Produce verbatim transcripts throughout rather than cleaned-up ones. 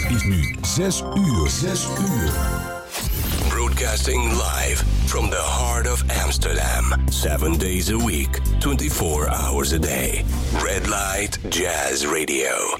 is nu zes uur. zes uur. Broadcasting live from the heart of Amsterdam. Seven days a week, twenty-four hours a day. Red Light Jazz Radio.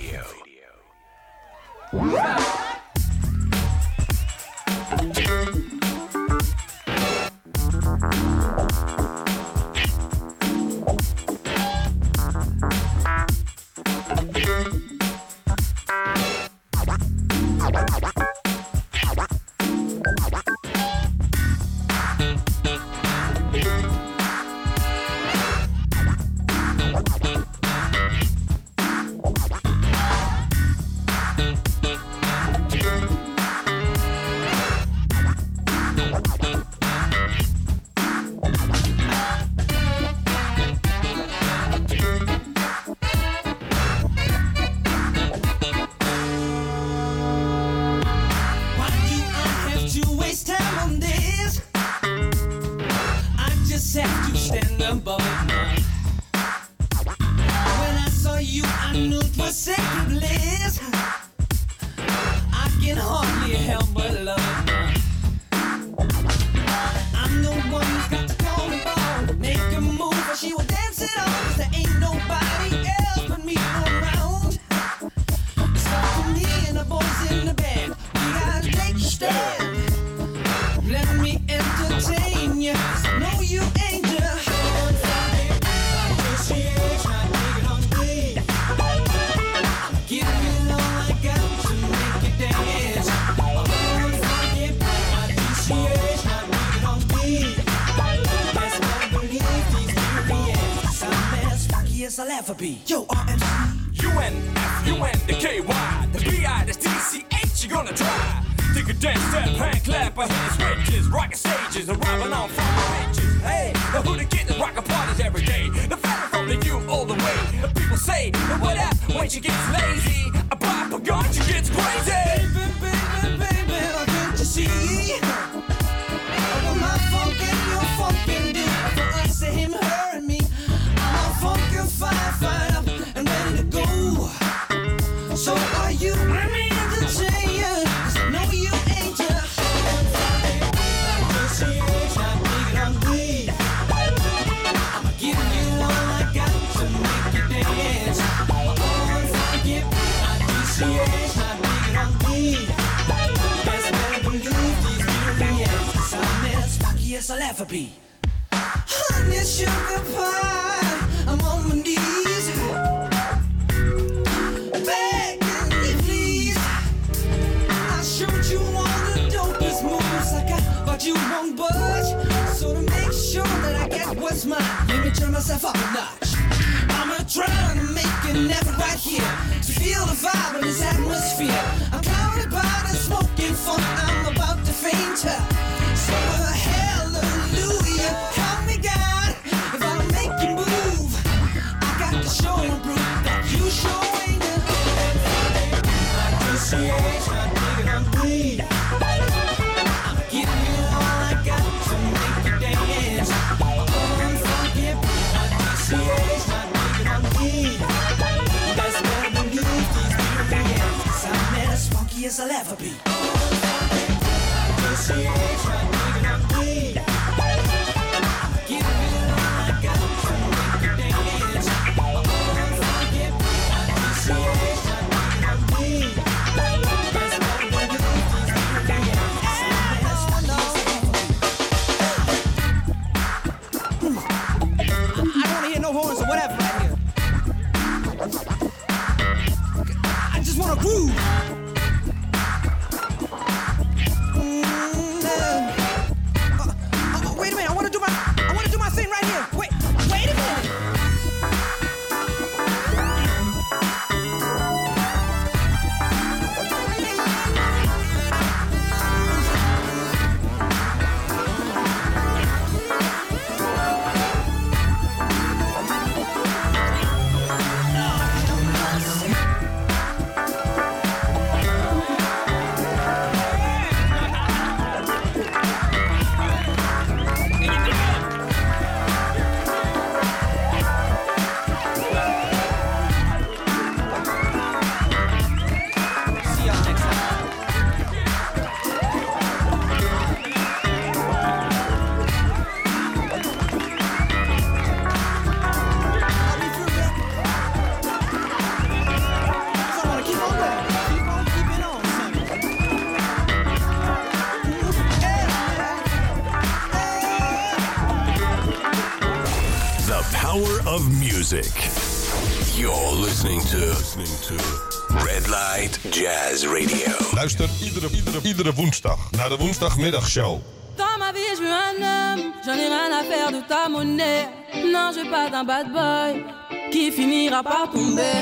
Yo, R M C. U N F, U N, the K Y, the B I, the D C H, you gonna try. Take a dance step, hand clap, a hands switches, rockin' stages, arriving on front pages. Hey, the hooligans rockin' parties every day. The family from the U all the way. The people say, what up, when she gets lazy, a pop a gun, she gets crazy. Baby, baby, baby, can't you see? Oh, my funk and your funk and do for us, him, her and me. I'm funkin' fine, fine up and ready to go. So are you? Let me entertain you, 'cause I know you ain't just appreciation, I make it hungry. I'ma give you all I got to make you dance. Oh, forget appreciation, I make it hungry. Best better believe these ingredients. I'm as funky as I'll ever be. Honey, sugar pie, I'm on my knees, begging you please. I showed you all the dopest moves I got, but you won't budge. So to make sure that I get what's mine, let me turn myself up a notch. I'm trying to make it never right here, to feel the vibe in this atmosphere. I'm clouded by the smoking funk, I'm about to faint. So hallelujah, help me God, if I don't make you move. I got to show and prove that you sure ain't the appreciation, I dig it, I'm bleed. I'm giving you all I got to make you dance. Oh, forget appreciation, I dig it, I'm bleed. Best better believe these ingredients, I'm as funky as I'll ever be. Appreciation, I dig it, I'm bleed. Groove. Mm-hmm. music. You're listening to, listening to Red Light Jazz Radio. Luister iedere, iedere, iedere woensdag naar de woensdagmiddagshow. Dans ma vie, je veux un homme, j'en ai rien à faire de ta monnaie. Non, je veux pas d'un bad boy qui finira par tomber.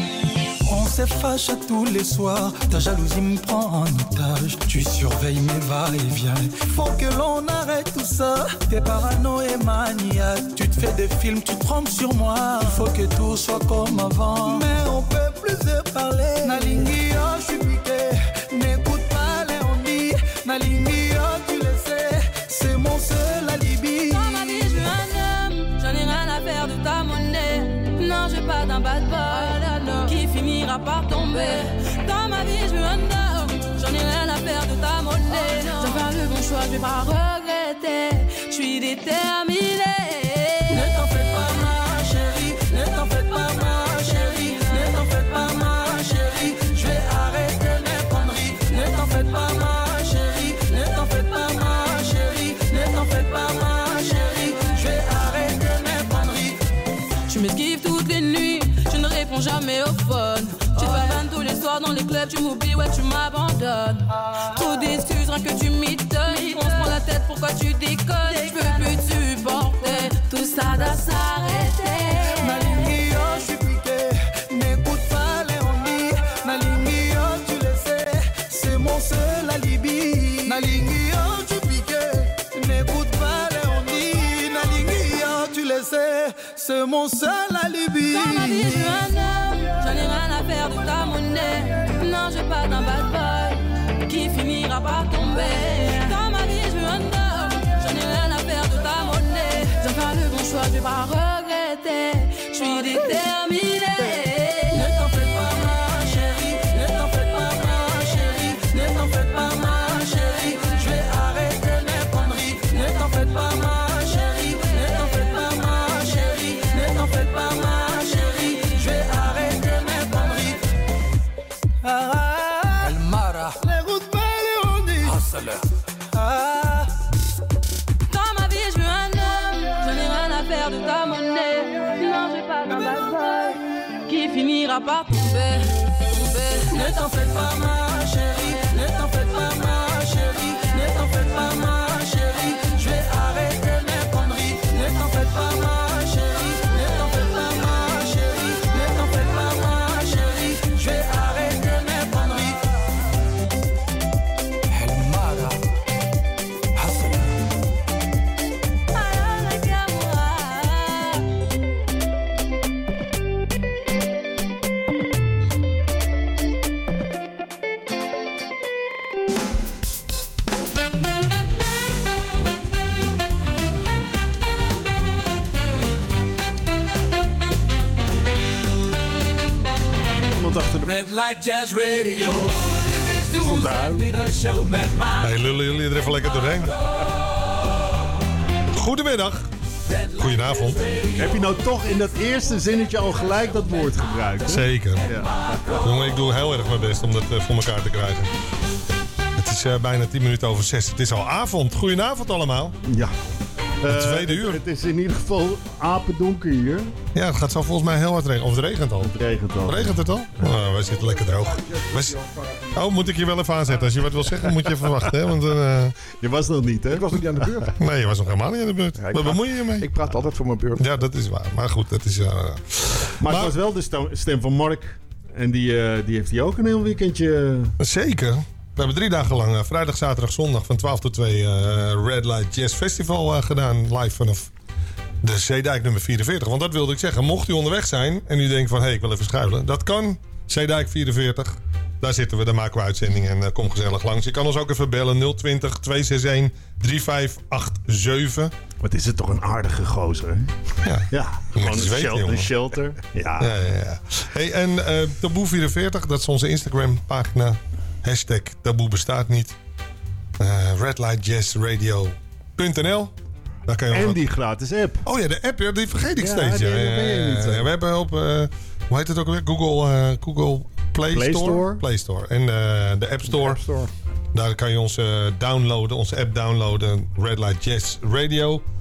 On s'effache tous les soirs, ta jalousie me prend en otage. Tu surveilles mes va-et-vient. Faut que l'on arrête tout ça. T'es parano et maniaque. Tu te fais des films, tu te trompes sur moi. Il faut que tout soit comme avant. Mais on peut plus se parler. Nalingi, oh, je suis piqué. N'écoute pas les on dit. Nalingi, oh, tu le sais. C'est mon seul alibi. Dans ma vie, je veux un homme, j'en ai rien à faire de ta monnaie. Non, je veux pas d'un bad boy qui finira par tomber. Dans ma vie, je veux un homme, j'en ai rien à faire de ta monnaie. Je vais faire le bon choix, je vais pas regretter. Je suis déterminée. Ne t'en fais pas, ma chérie. Ne t'en fais pas, ma chérie. Ne t'en fais pas, ma chérie. Je vais arrêter mes conneries. Ne t'en fais pas, ma chérie. Ne t'en fais pas, ma chérie. Ne t'en fais pas, ma chérie. Je vais arrêter mes conneries. Tu m'esquives toutes les nuits, je ne réponds jamais au phone. Tu te pavanes tous les soirs dans les clubs, tu m'oublies, ouais tu m'abandonnes. Trop d'excuses, rien que tu m'étonnes. On se prend la tête, pourquoi tu déconnes? Je peux plus te supporter, tout ça doit s'arrêter. Nalingi, oh, je suis piqué. N'écoute pas les on-dit. Nalingi, oh, tu le sais. C'est mon seul alibi. Nalingi, oh, je suis piqué. N'écoute pas les on-dit. Nalingi, oh, tu le sais. C'est mon seul alibi. Dans ma vie, je veux un homme, j'en ai rien à faire de ta monnaie. Non, je veux pas d'un bad boy qui finira par tomber. Dans ma vie, je veux un homme, j'en ai rien à faire de ta monnaie. Je vais faire le bon choix, je vais pas regretter. Je suis déterminée. Ne t'en fais pas, ma chérie. Ne t'en fais pas, ma chérie. Ne t'en fais pas, ma chérie. Je vais arrêter mes conneries. Ne t'en fais pas, ma chérie. Ne t'en fais pas, ma chérie. Ne t'en fais pas, ma chérie. Je vais arrêter mes conneries. Ah, El Mara. N'écoute pas les ondis. Ah. Dans ma vie, je veux un homme, j'en ai rien à faire de ta monnaie. Non, je veux pas d'un bad boy qui finira par tomber. tomber. Ne t'en fais pas, ma chérie. Ne t'en fais pas, ma chérie. Ne t'en fais pas, ma chérie. Je vais arrêter mes conneries. Ne t'en fais pas, ma chérie. Ne t'en fais pas, ma chérie. Ne t'en fais pas, ma chérie. Je vais arrêter mes conneries. El Mara. Hassan. Red Light Jazz Radio. Hey, lullen jullie er even lekker doorheen. Goedemiddag. Goedenavond. Heb je nou toch in dat eerste zinnetje al gelijk dat woord gebruikt? Zeker. Ja. Jongen, ik doe heel erg mijn best om dat uh, voor elkaar te krijgen. Het is uh, bijna tien minuten over zes. Het is al avond. Goedenavond allemaal. Ja. Het tweede uur. Uh, het is in ieder geval apendonker hier. Ja, het gaat zo volgens mij heel hard regenen. Of het regent al. Het regent al. Regent het al? Ja. Oh, wij zitten lekker droog. Wij... Oh, moet ik je wel even aanzetten. Als je wat wil zeggen, moet je even wachten. Hè? Want, uh... Je was nog niet, hè? Ik was nog niet aan de beurt. Nee, je was nog helemaal niet aan de beurt. Ja, Wat bemoei je je mee? Ik praat altijd voor mijn beurt. Ja, dat is waar. Maar goed, dat is... Uh... Maar, maar het was wel de stem van Mark. En die, uh, die heeft hij ook een heel weekendje... Zeker. We hebben drie dagen lang, uh, vrijdag, zaterdag, zondag van twaalf tot twee uh, Red Light Jazz Festival uh, gedaan. Live vanaf de Zeedijk nummer vierenveertig. Want dat wilde ik zeggen. Mocht u onderweg zijn en u denkt van... hé, hey, ik wil even schuilen. Dat kan. Zeedijk vierenveertig. Daar zitten we. Daar maken we uitzending en uh, kom gezellig langs. Je kan ons ook even bellen. nul twintig, tweehonderdzesenzestig, drieënvijftig achtenzeventig. Wat is het toch een aardige gozer, hè? Ja. Ja. Gewoon een, weten, shelter, een shelter. Ja. Ja, ja, ja. Hey, en uh, Taboe vierenveertig. Dat is onze Instagram pagina. Hashtag Taboe bestaat niet. Uh, Red Light Jazz Radio punt n l. Daar kan je en wat... die gratis app. Oh ja, de app, ja, die vergeet ik ja, steeds. Die, ja, ja, ben je niet, ja, we hebben op, uh, hoe heet het ook alweer? Google, uh, Google Play, Play Store? Store. Play Store. En uh, de App Store. De App Store. Daar kan je ons uh, downloaden, onze app downloaden. Red Light Jazz Radio.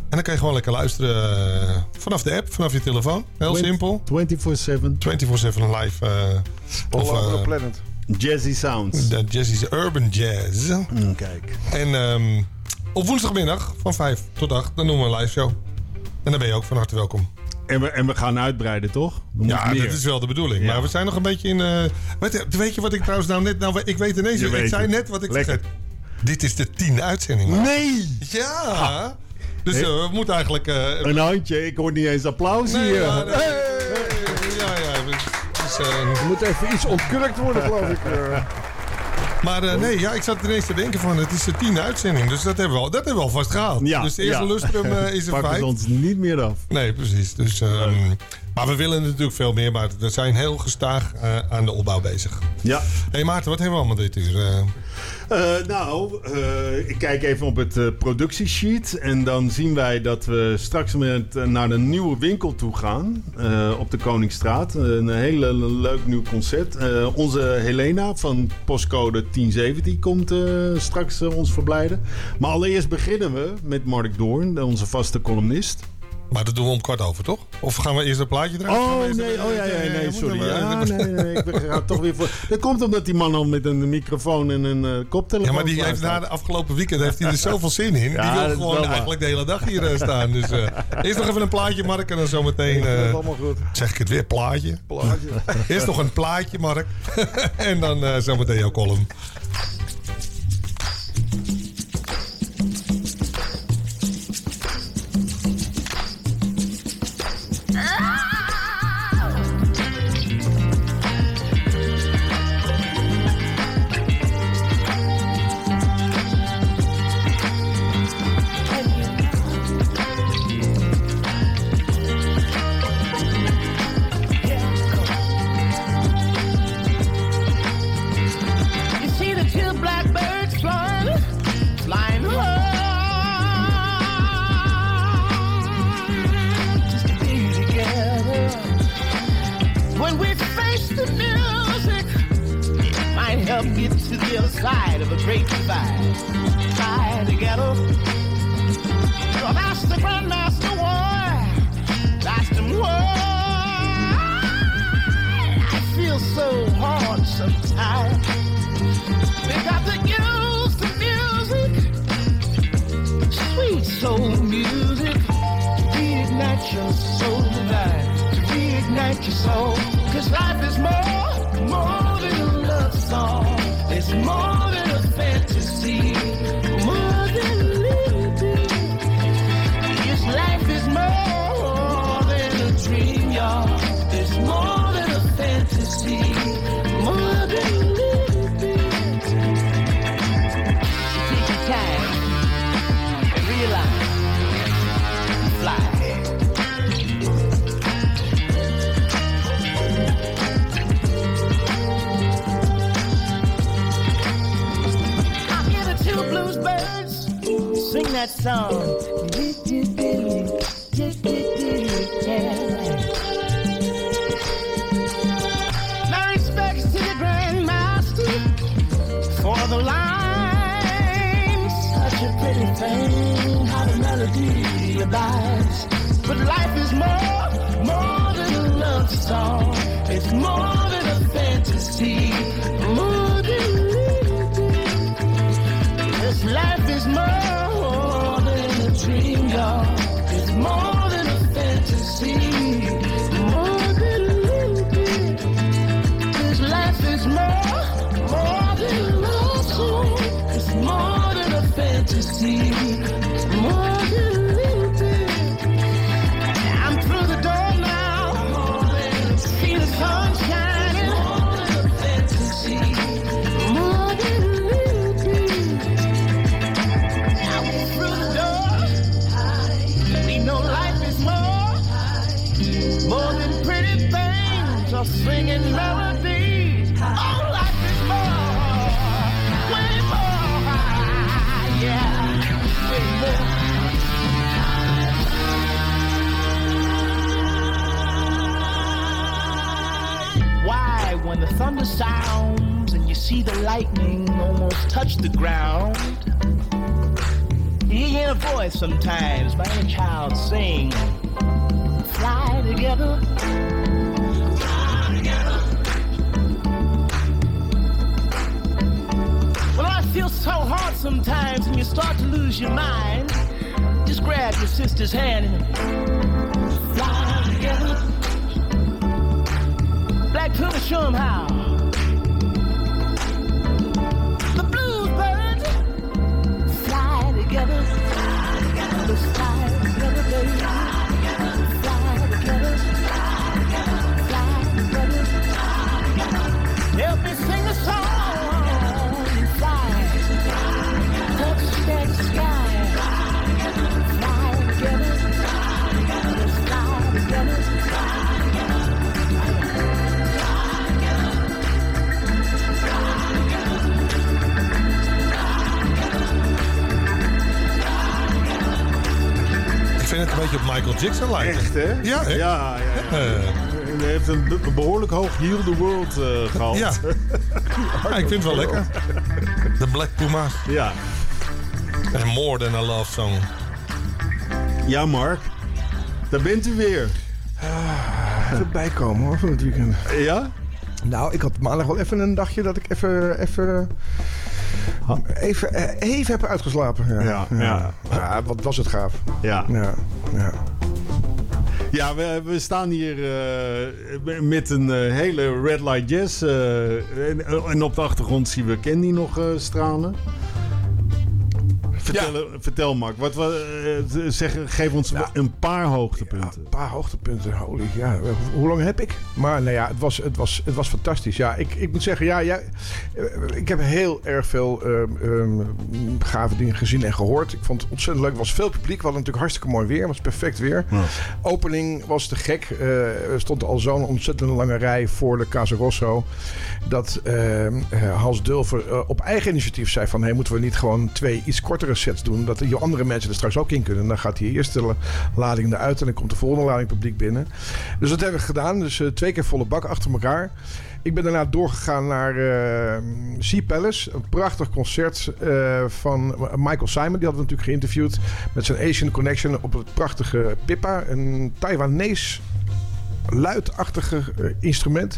dan kan je gewoon lekker luisteren uh, vanaf de app, vanaf je telefoon. Heel simpel. vierentwintig zeven. vierentwintig zeven live. Uh, All of, over uh, the planet. Jazzy Sounds. De Jazzy's Urban Jazz. Mm, kijk. En um, op woensdagmiddag van vijf tot acht, dan doen we een live show. En dan ben je ook van harte welkom. En we, en we gaan uitbreiden, toch? Er Ja, moet dat meer. is wel de bedoeling. Ja. Maar we zijn nog een beetje in... Uh, weet, weet je wat ik trouwens nou net... Nou, ik weet ineens... Je Ik weet zei het. net wat ik Lekker. vergeet. Dit is de tiende uitzending. man. Nee! Ja! Ha. Dus uh, we moeten eigenlijk... Uh, Een handje, ik hoor niet eens applaus nee, hier. ja, nee, ja, ja. Dus, uh, Er moet even iets ontkurkt worden, geloof ik. Uh. maar uh, nee, ja, ik zat ineens te denken van... Het is de tiende uitzending. Dus dat hebben we al, dat hebben we alvast gehaald. Ja, dus de eerste ja. lustrum uh, is een Pakken feit. ze ons niet meer af. Nee, precies. Dus, um, maar we willen natuurlijk veel meer. Maar we zijn heel gestaag uh, aan de opbouw bezig. Ja. Hé hey Maarten, wat hebben we allemaal dit uur? Uh, Uh, nou, uh, ik kijk even op het uh, productiesheet. En dan zien wij dat we straks met, uh, naar een nieuwe winkel toe gaan. Uh, op de Koningsstraat. Uh, een hele leuk nieuw concept. Uh, onze Helena van postcode tien zeventien komt uh, straks uh, ons verblijden. Maar allereerst beginnen we met Mark Doorn, onze vaste columnist. maar dat doen we om kwart over, toch? Of gaan we eerst een plaatje draaien? Gaan we Oh eerst nee, een- oh ja, ja, nee, moeten sorry. we- Ja, nee, nee, ik ben- ga toch weer voor. Dat komt omdat die man al met een microfoon en een uh, koptelefoon. Ja, maar die klaar heeft na staat. de afgelopen weekend heeft hij er zoveel zin in. Ja, die dat wil is gewoon wel waar. eigenlijk de hele dag hier uh, staan. Dus uh, eerst nog even een plaatje, Mark. En dan zometeen... Dat is Uh, allemaal goed. zeg ik het weer, plaatje. Plaatje. Eerst nog een plaatje, Mark. en dan uh, zometeen jouw column. You see the two blackbirds flying, flying home, just to be together. When we face the music, it might help get to the other side of a great divide. Fly together. So that's the Grandmaster War. That's the war. I feel so hard sometimes. They got to use the music, sweet soul music, to reignite your soul tonight, to reignite your soul. Cause life is more, more than a love song. It's more than a fantasy, more than a living. Yes, life is more than a dream, y'all. It's more than a fantasy, more than a living. Take your time and realize, fly. I'll give it two blues birds, sing that song. My respects to the Grandmaster for the line. Such a pretty thing, how the melody abides. But life is more, more than a love song. It's more than a fantasy, more than a living. This life is more than a dream, y'all. It's more than a fantasy, more than a living. This life is more, more than a love song. It's more than a fantasy, more than a living. I'm through the door now. See the sun shining. More than a fantasy, more than a living. Now we're through the door. We know life is more, more than pretty things or singing melodies. Oh, life is more, way more. Yeah, way more. Why, when the thunder sounds and you see the lightning almost touch the ground, You hear a voice sometimes by any child sing, fly together. Fly together. Well, I feel so hard sometimes and you start to lose your mind. Just grab your sister's hand and fly together. Black Pumas, show 'em how. The bluebirds fly together. Fly together. Let's fly together, baby. Fly together. Fly together. Fly together. Fly together. Fly together. Help me sing a song. Fly. Touch that sky. Fly together. Fly together. Let's fly together. Ik vind het een beetje op Michael Jackson lijken. Echt, hè? Ja, hè? Ja, ja, ja. Uh, Hij heeft een be- behoorlijk hoog Heal the World uh, gehaald. ja. Ja, ik vind het wel lekker. De Black Puma's. Ja. En More Than a Love Song. Ja, Mark. Daar bent u weer. Even bijkomen hoor van het weekend. Ja? Nou, ik had maandag wel even een dagje dat ik even... even Even, even heb uitgeslapen. Ja, Ja, ja. ja, wat was het gaaf. Ja. Ja, ja. Ja, we, we staan hier uh, met een uh, hele Red Light Jazz. Uh, en, en op de achtergrond zien we Candy nog uh, stralen. Vertel, ja. vertel Mark, wat we, uh, zeg, geef ons nou, een paar hoogtepunten. Ja, een paar hoogtepunten, holy, ja. Hoe lang heb ik? Maar nou ja, het was, het was, het was fantastisch. Ja, ik, ik moet zeggen, ja, ja, ik heb heel erg veel um, um, gave dingen gezien en gehoord. Ik vond het ontzettend leuk. Er was veel publiek. We hadden natuurlijk hartstikke mooi weer. Het was perfect weer. Ja. Opening was te gek. Uh, er stond al zo'n ontzettend lange rij voor de Casa Rosso. Dat uh, Hans Dulfer uh, op eigen initiatief zei van... Hey, moeten we niet gewoon twee iets kortere sets doen... dat die andere mensen er straks ook in kunnen. Dan gaat die eerste lading eruit... en dan komt de volgende lading publiek binnen. Dus dat hebben we gedaan. Dus uh, twee keer volle bak achter elkaar. Ik ben daarna doorgegaan naar uh, Sea Palace. Een prachtig concert uh, van Michael Simon. Die hadden we natuurlijk geïnterviewd... met zijn Asian Connection op het prachtige Pippa. Een Taiwanese... luidachtige uh, instrument.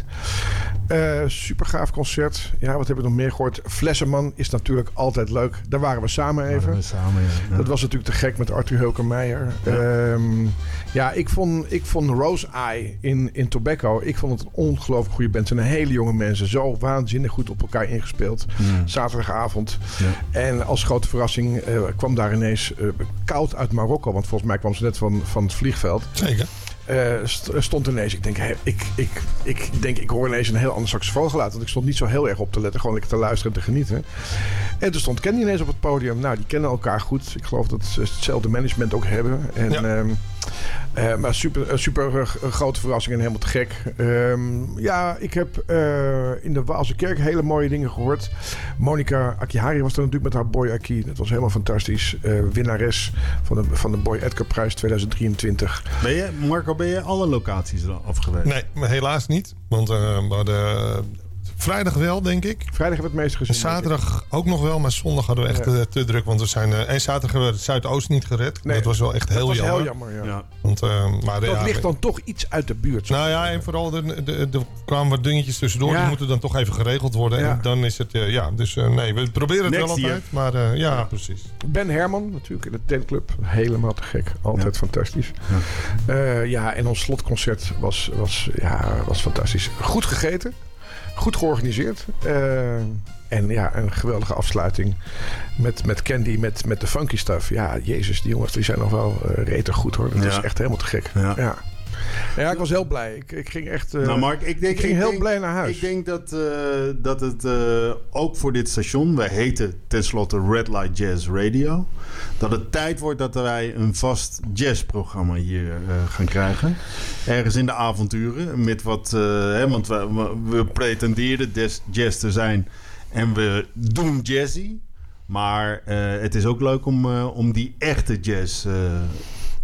Uh, super gaaf concert. Ja, wat hebben we nog meer gehoord? Flessenman is natuurlijk altijd leuk. Daar waren we samen even. We samen, ja. Ja. Dat was natuurlijk te gek met Arthur Heuker-Meijer. Ja, um, ja ik, vond, ik vond Rose Eye in, in Tobacco... ik vond het een ongelooflijk goede band. Het zijn hele jonge mensen. Zo waanzinnig goed op elkaar ingespeeld. Mm. Zaterdagavond. Ja. En als grote verrassing uh, kwam daar ineens uh, koud uit Marokko. Want volgens mij kwam ze net van, van het vliegveld. Zeker. Uh, st- stond ineens, ik denk, hey, ik, ik, ik denk, ik hoor ineens een heel ander saxofoon geluid. Want ik stond niet zo heel erg op te letten, gewoon lekker te luisteren en te genieten. En toen stond Kenny ineens op het podium. Nou, die kennen elkaar goed. Ik geloof dat ze hetzelfde management ook hebben. En, ja. um, uh, maar super, super uh, grote verrassing en helemaal te gek. Um, ja, ik heb uh, in de Waalse Kerk hele mooie dingen gehoord. Monica Akihari was er natuurlijk met haar Boy Aki. Dat was helemaal fantastisch. Uh, winnares van de, van de Boy Edgar Prijs tweeduizend drieëntwintig. Ben je, Marco, ben je alle locaties afgewezen? Nee, maar helaas niet. Want uh, we hadden... Vrijdag wel, denk ik. Vrijdag hebben we het meest gezien. Zaterdag ook nog wel, maar zondag hadden we echt ja. te, te druk. Want we zijn... Uh, en zaterdag hebben we het Zuidoost niet gered. Nee, dat was wel echt heel dat was jammer. heel jammer, ja. ja. Want, uh, maar, dat ja, ligt dan toch iets uit de buurt. Nou ja, en vooral er de, de, kwamen wat dingetjes tussendoor. Ja. Die moeten dan toch even geregeld worden. Ja. En dan is het... Uh, ja, dus uh, nee, we proberen het Next wel altijd. Year. Maar uh, ja, ja, precies. Ben Herman, natuurlijk in de tentclub. Helemaal te gek. Altijd ja. fantastisch. Ja. Uh, ja, en ons slotconcert was, was, ja, was fantastisch. Goed gegeten. Goed georganiseerd. Uh, en ja, een geweldige afsluiting. Met, met Candy, met, met de funky stuff. Ja, jezus, die jongens die zijn nog wel uh, reter goed hoor. Dat ja. is echt helemaal te gek. Ja. ja. Ja, ik was heel blij. Ik, ik ging echt uh, nou Mark, ik denk, ik ging ik heel denk, blij naar huis. Ik denk dat, uh, dat het uh, ook voor dit station... wij heten tenslotte Red Light Jazz Radio... dat het tijd wordt dat wij een vast jazzprogramma hier uh, gaan krijgen. Ergens in de avonturen. Met wat, uh, hè, want we, we pretendeerden jazz te zijn... en we doen jazzy. Maar uh, het is ook leuk om, uh, om die echte jazz... Uh,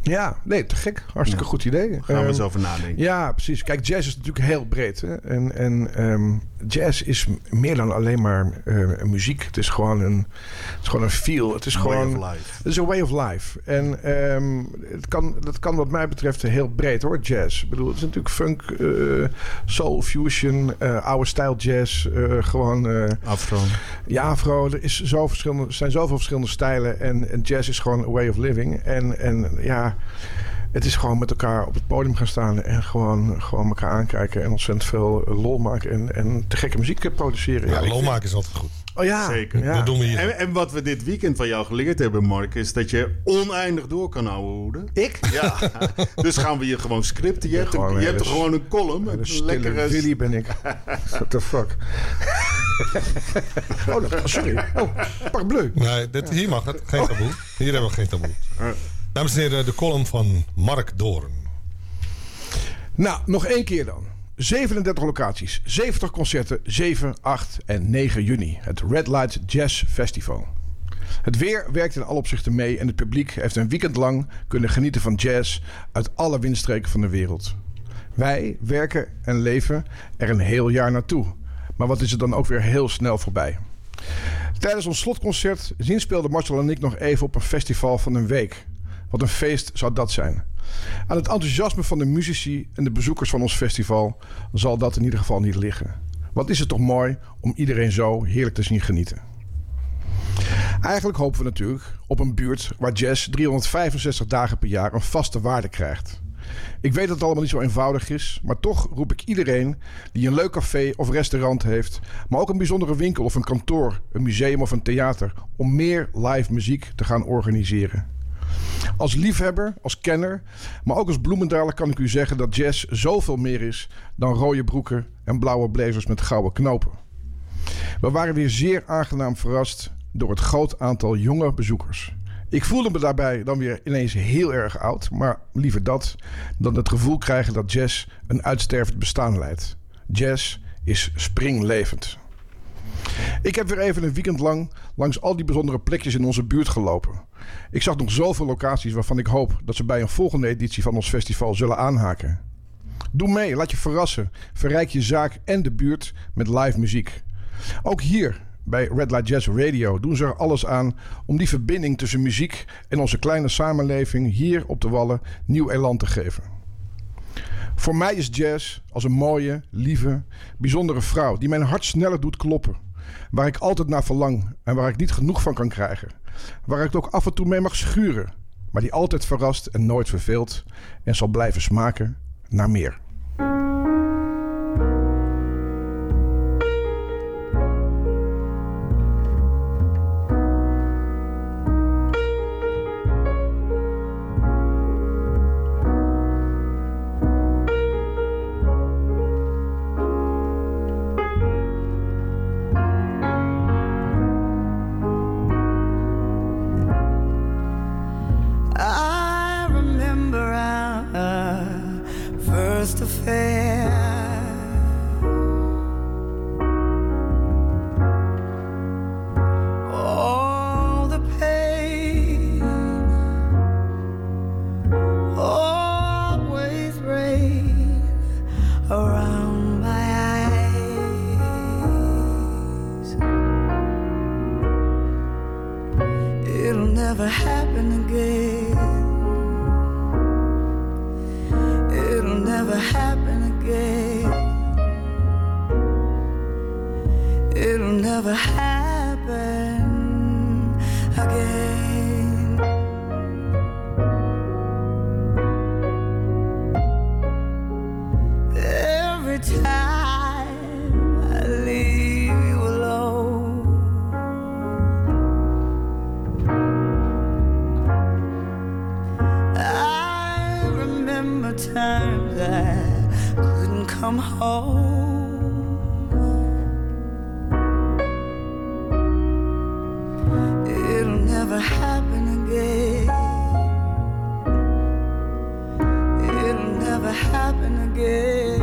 Ja, nee, te gek. Hartstikke Ja. goed idee. Gaan we Ehm, eens over nadenken. Ja, precies. Kijk, jazz is natuurlijk heel breed. Hè? En, en um, jazz is m- meer dan alleen maar uh, muziek. Het is gewoon een, het is gewoon een feel. Het is Way gewoon. of life. Het is een way of life. En um, het kan, dat kan wat mij betreft heel breed hoor, jazz. Ik bedoel, het is natuurlijk funk, uh, soul, fusion, uh, oude stijl jazz. Uh, gewoon. Uh, Afro. Ja, afro. Er is zo verschillende, er zijn zoveel verschillende stijlen. En, en jazz is gewoon a way of living. En, en ja, het is gewoon met elkaar op het podium gaan staan. En gewoon, gewoon elkaar aankijken. En ontzettend veel lol maken. En, en te gekke muziek produceren. Ja, ik lol vind- maken is altijd goed. Oh ja, Zeker. Ja. Dat doen we hier. En, en wat we dit weekend van jou geleerd hebben, Mark, is dat je oneindig door kan ouwehoeden. Ik? Ja. Dus gaan we je gewoon scripten. Je hebt, Gewoon een, een je hebt hele gewoon een column. Een Een stille lekkere... Willy ben ik. What the fuck? oh, dat, sorry. Oh, parbleu. Nee, dit, hier mag het. Geen taboe. Hier hebben we geen taboe. Dames en heren, de column van Mark Doorn. Nou, nog één keer dan. zevenendertig locaties, zeventig concerten, zeven, acht en negen juni. Het Red Light Jazz Festival. Het weer werkt in alle opzichten mee en het publiek heeft een weekend lang kunnen genieten van jazz uit alle windstreken van de wereld. Wij werken en leven er een heel jaar naartoe. Maar wat is er dan ook weer heel snel voorbij. Tijdens ons slotconcert zinspeelden Marcel en ik nog even op een festival van een week. Wat een feest zou dat zijn. Aan het enthousiasme van de muzici en de bezoekers van ons festival zal dat in ieder geval niet liggen. Wat is het toch mooi om iedereen zo heerlijk te zien genieten. Eigenlijk hopen we natuurlijk op een buurt waar jazz driehonderdvijfenzestig dagen per jaar een vaste waarde krijgt. Ik weet dat het allemaal niet zo eenvoudig is, maar toch roep ik iedereen die een leuk café of restaurant heeft, maar ook een bijzondere winkel of een kantoor, een museum of een theater, om meer live muziek te gaan organiseren. Als liefhebber, als kenner, maar ook als Bloemendaler kan ik u zeggen dat jazz zoveel meer is dan rode broeken en blauwe blazers met gouden knopen. We waren weer zeer aangenaam verrast door het groot aantal jonge bezoekers. Ik voelde me daarbij dan weer ineens heel erg oud, maar liever dat dan het gevoel krijgen dat jazz een uitstervend bestaan leidt. Jazz is springlevend. Ik heb weer even een weekend lang langs al die bijzondere plekjes in onze buurt gelopen. Ik zag nog zoveel locaties waarvan ik hoop dat ze bij een volgende editie van ons festival zullen aanhaken. Doe mee, laat je verrassen. Verrijk je zaak en de buurt met live muziek. Ook hier bij Red Light Jazz Radio doen ze er alles aan om die verbinding tussen muziek en onze kleine samenleving hier op de Wallen nieuw elan te geven. Voor mij is jazz als een mooie, lieve, bijzondere vrouw die mijn hart sneller doet kloppen. Waar ik altijd naar verlang en waar ik niet genoeg van kan krijgen. Waar ik het ook af en toe mee mag schuren. Maar die altijd verrast en nooit verveelt en zal blijven smaken naar meer. I remember our first affair. All the pain always rain around my eyes. It'll never happen again. It'll never happen again. It'll never happen again. Every time I leave you alone, I remember times I couldn't come home. It'll never happen again. It'll never happen again.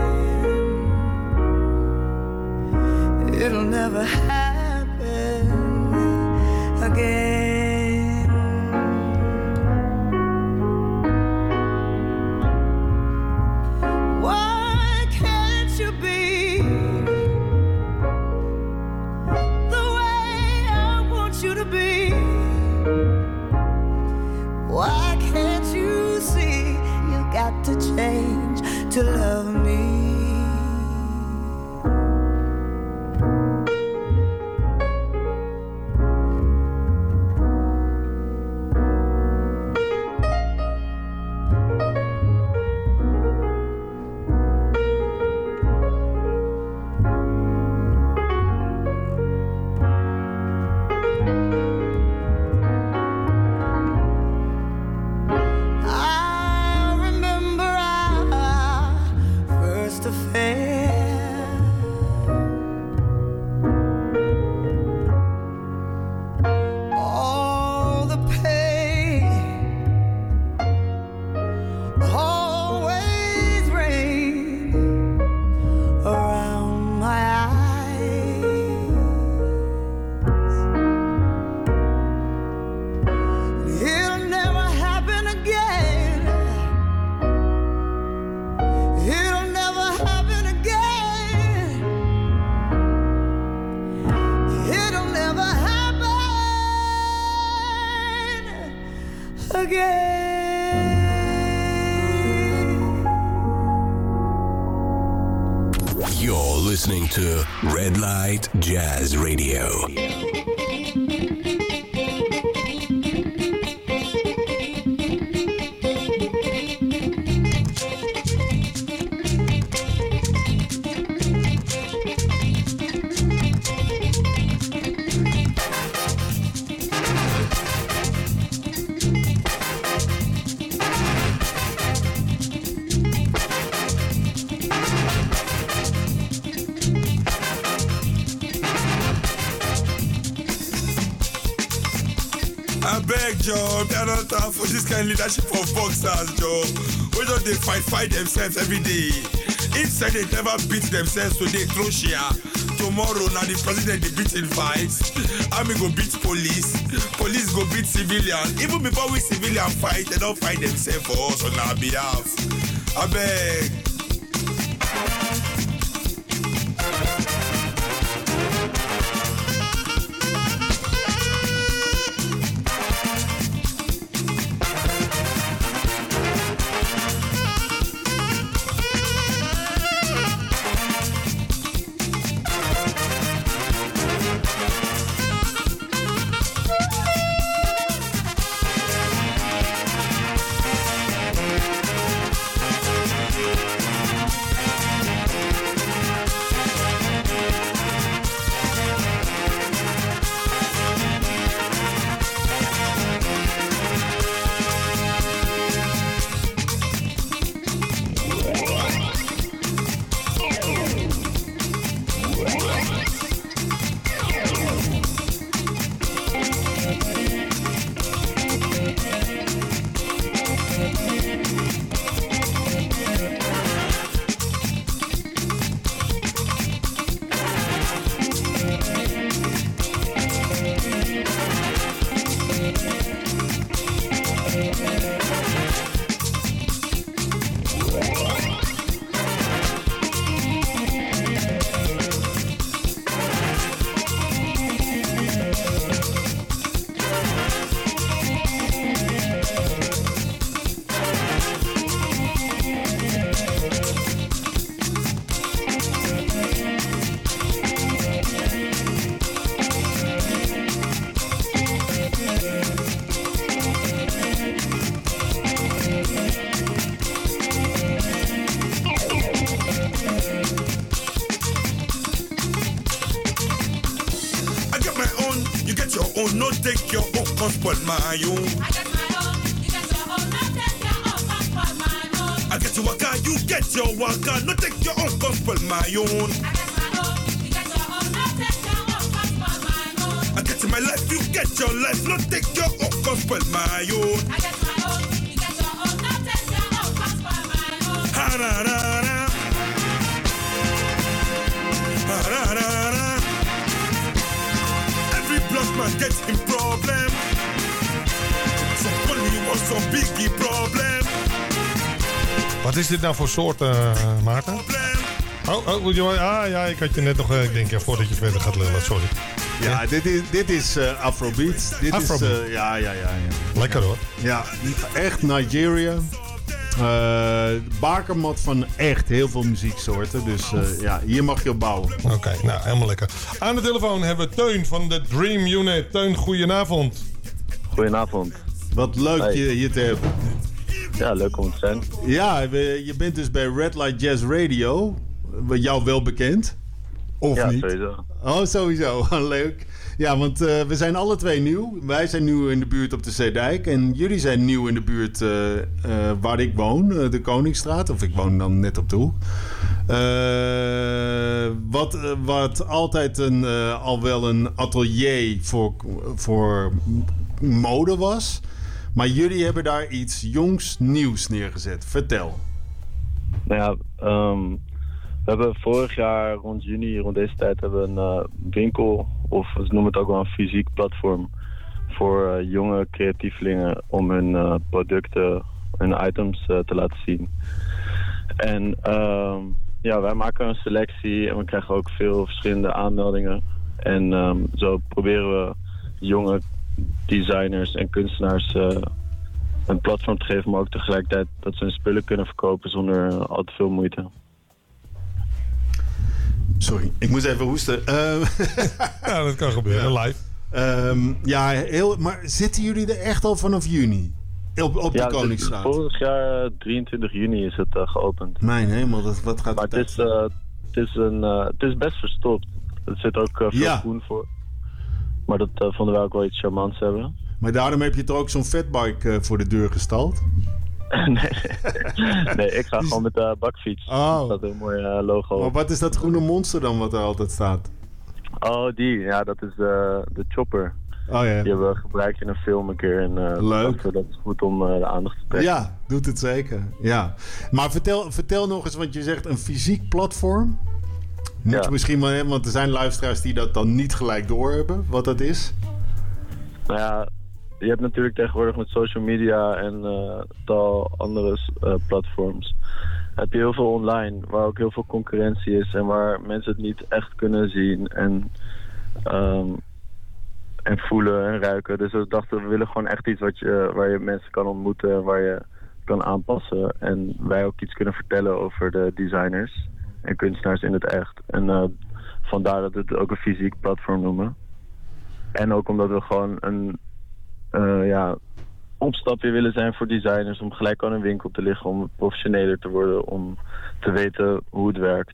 It'll never happen again. You're listening to Red Light Jazz Radio. Joe, they are not time for this kind of leadership of boxers, Joe. We don't they fight, fight themselves every day. Inside they never beat themselves, so they throw share. Tomorrow, now the president they beat in fights. Army go beat police, police go beat civilian. Even before we civilian fight, they don't fight themselves for us on our behalf. I beg. Take your own gospel, my own. I get my own, you get your own, no take your own gospel, my own. I get your waka, you get your waka, no take your own gospel, my own. I get my own, you get your own, no take your own gospel, my own. I get my life, you get your life, no take your own gospel, my own. I get my own, you get your own, no take your own gospel, my own. Ha ra ra ra, ha ra ra ra. Every black man gets him problem. Somebody wants some biggie problem. Wat is dit nou voor soort, uh, Maarten? Oh, oh, ah, ja, ik had je net nog, ik denk, ja, voordat je verder gaat lullen, sorry. Ja, ja. dit is, dit is uh, Afrobeat. Dit Afrobeat. is, uh, ja, ja, ja, ja. Lekker hoor. Ja, echt Nigeria. Uh, bakermat van echt heel veel muzieksoorten. Dus uh, ja, hier mag je op bouwen. Oké, okay, nou helemaal lekker. Aan de telefoon hebben we Teun van de Dream Unit. Teun, goedenavond. Goedenavond. Wat leuk hey. je hier te hebben. Ja, leuk om te zijn. Ja, je bent dus bij Red Light Jazz Radio. Jou wel bekend? Of ja, niet? Sowieso. Oh, sowieso. Leuk. Ja, want uh, we zijn alle twee nieuw. Wij zijn nieuw in de buurt op de Zeedijk. En jullie zijn nieuw in de buurt uh, uh, waar ik woon. Uh, de Koningsstraat. Of ik woon dan net op de hoek. Uh, wat, uh, wat altijd een, uh, al wel een atelier voor, voor mode was. Maar jullie hebben daar iets jongs nieuws neergezet. Vertel. Nou ja, um, we hebben vorig jaar rond juni, rond deze tijd, hebben we een uh, winkel, of ze noemen het ook wel een fysiek platform, voor uh, jonge creatievelingen om hun uh, producten, hun items uh, te laten zien. En um, ja, wij maken een selectie en we krijgen ook veel verschillende aanmeldingen. En um, zo proberen we jonge designers en kunstenaars uh, een platform te geven, maar ook tegelijkertijd dat ze hun spullen kunnen verkopen zonder uh, al te veel moeite. Sorry, ik moest even hoesten. Uh, ja, dat kan gebeuren, ja. live. Um, ja, heel, maar zitten jullie er echt al vanaf juni? Op, op ja, de Koningsstraat? Vorig jaar drieëntwintig juni is het uh, geopend. Mijn hemel, dat, wat gaat maar het is, uh, het, is een, uh, het is best verstopt. Er zit ook uh, veel ja. groen voor. Maar dat uh, vonden wij ook wel iets charmants hebben. Maar daarom heb je toch ook zo'n fatbike uh, voor de deur gestald? nee, nee, ik ga gewoon met de uh, bakfiets. Oh. Er staat een mooi uh, logo. Maar wat is dat groene monster dan wat er altijd staat? Oh, die. Ja, dat is uh, de Chopper. Oh ja. Die hebben we gebruikt in een film een keer. En, uh, leuk. Dat is goed om uh, de aandacht te trekken. Ja, doet het zeker. Ja. Maar vertel, vertel nog eens, want je zegt een fysiek platform. Moet ja. je misschien wel hebben, want er zijn luisteraars die dat dan niet gelijk doorhebben, wat dat is. Nou ja, je hebt natuurlijk tegenwoordig met social media en uh, tal andere uh, platforms. Heb je heel veel online, waar ook heel veel concurrentie is en waar mensen het niet echt kunnen zien en, um, en voelen en ruiken. Dus we dachten, we willen gewoon echt iets wat je, waar je mensen kan ontmoeten, waar je kan aanpassen. En wij ook iets kunnen vertellen over de designers en kunstenaars in het echt. En uh, vandaar dat we het ook een fysiek platform noemen. En ook omdat we gewoon een uh, ja, opstapje willen zijn voor designers om gelijk aan een winkel te liggen, om professioneler te worden, om te weten hoe het werkt.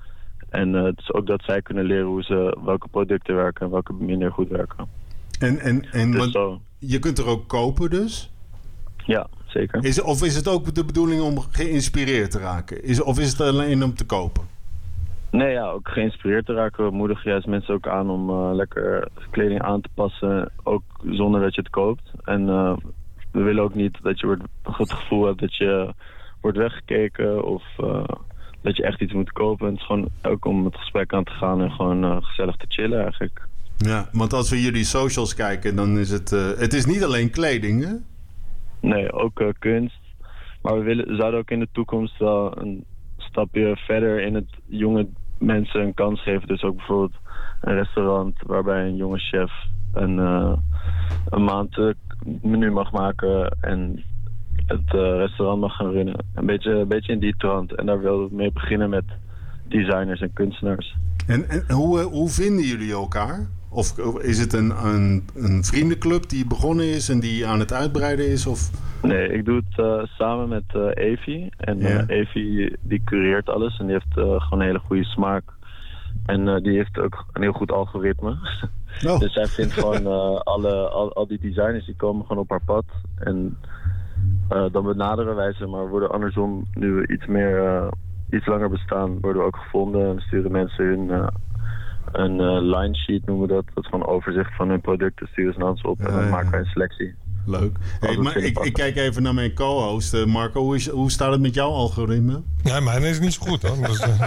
En uh, dus ook dat zij kunnen leren hoe ze, welke producten werken en welke minder goed werken. En, en, en dus want je kunt er ook kopen dus? Ja, zeker. Is, of is het ook de bedoeling om geïnspireerd te raken? Is, of is het alleen om te kopen? Nee, ja, ook geïnspireerd te raken. We moedigen juist mensen ook aan om uh, lekker kleding aan te passen, ook zonder dat je het koopt. En uh, we willen ook niet dat je wordt, het gevoel hebt dat je wordt weggekeken of uh, dat je echt iets moet kopen. En het is gewoon ook om het gesprek aan te gaan en gewoon uh, gezellig te chillen eigenlijk. Ja, want als we jullie socials kijken, dan is het... Uh, het is niet alleen kleding, hè? Nee, ook uh, kunst. Maar we, willen, we zouden ook in de toekomst wel een stapje verder in het jonge mensen een kans geven. Dus ook bijvoorbeeld een restaurant waarbij een jonge chef een, uh, een maand uh, menu mag maken en het uh, restaurant mag gaan runnen. Een beetje, een beetje in die trant. En daar wilden we mee beginnen met designers en kunstenaars. En, en hoe, hoe vinden jullie elkaar? Of is het een, een, een vriendenclub die begonnen is en die aan het uitbreiden is? Of? Nee, ik doe het uh, samen met uh, Evie. En uh, ja. Evie die cureert alles en die heeft uh, gewoon een hele goede smaak. En uh, die heeft ook een heel goed algoritme. Oh. Dus zij vindt gewoon uh, alle, al, al die designers die komen gewoon op haar pad. En uh, dan benaderen wij ze, maar we worden andersom, nu we iets meer, uh, iets langer bestaan, worden we ook gevonden. En sturen mensen hun uh, een uh, line sheet, noemen we dat. Dat is gewoon een overzicht van hun producten, sturen ze naar ons op en dan uh, maken wij een selectie. Leuk. Hey, maar ik, ik kijk even naar mijn co-host. Uh, Marco, hoe, is, hoe staat het met jouw algoritme? Ja, mijn is niet zo goed hoor. Dus, uh...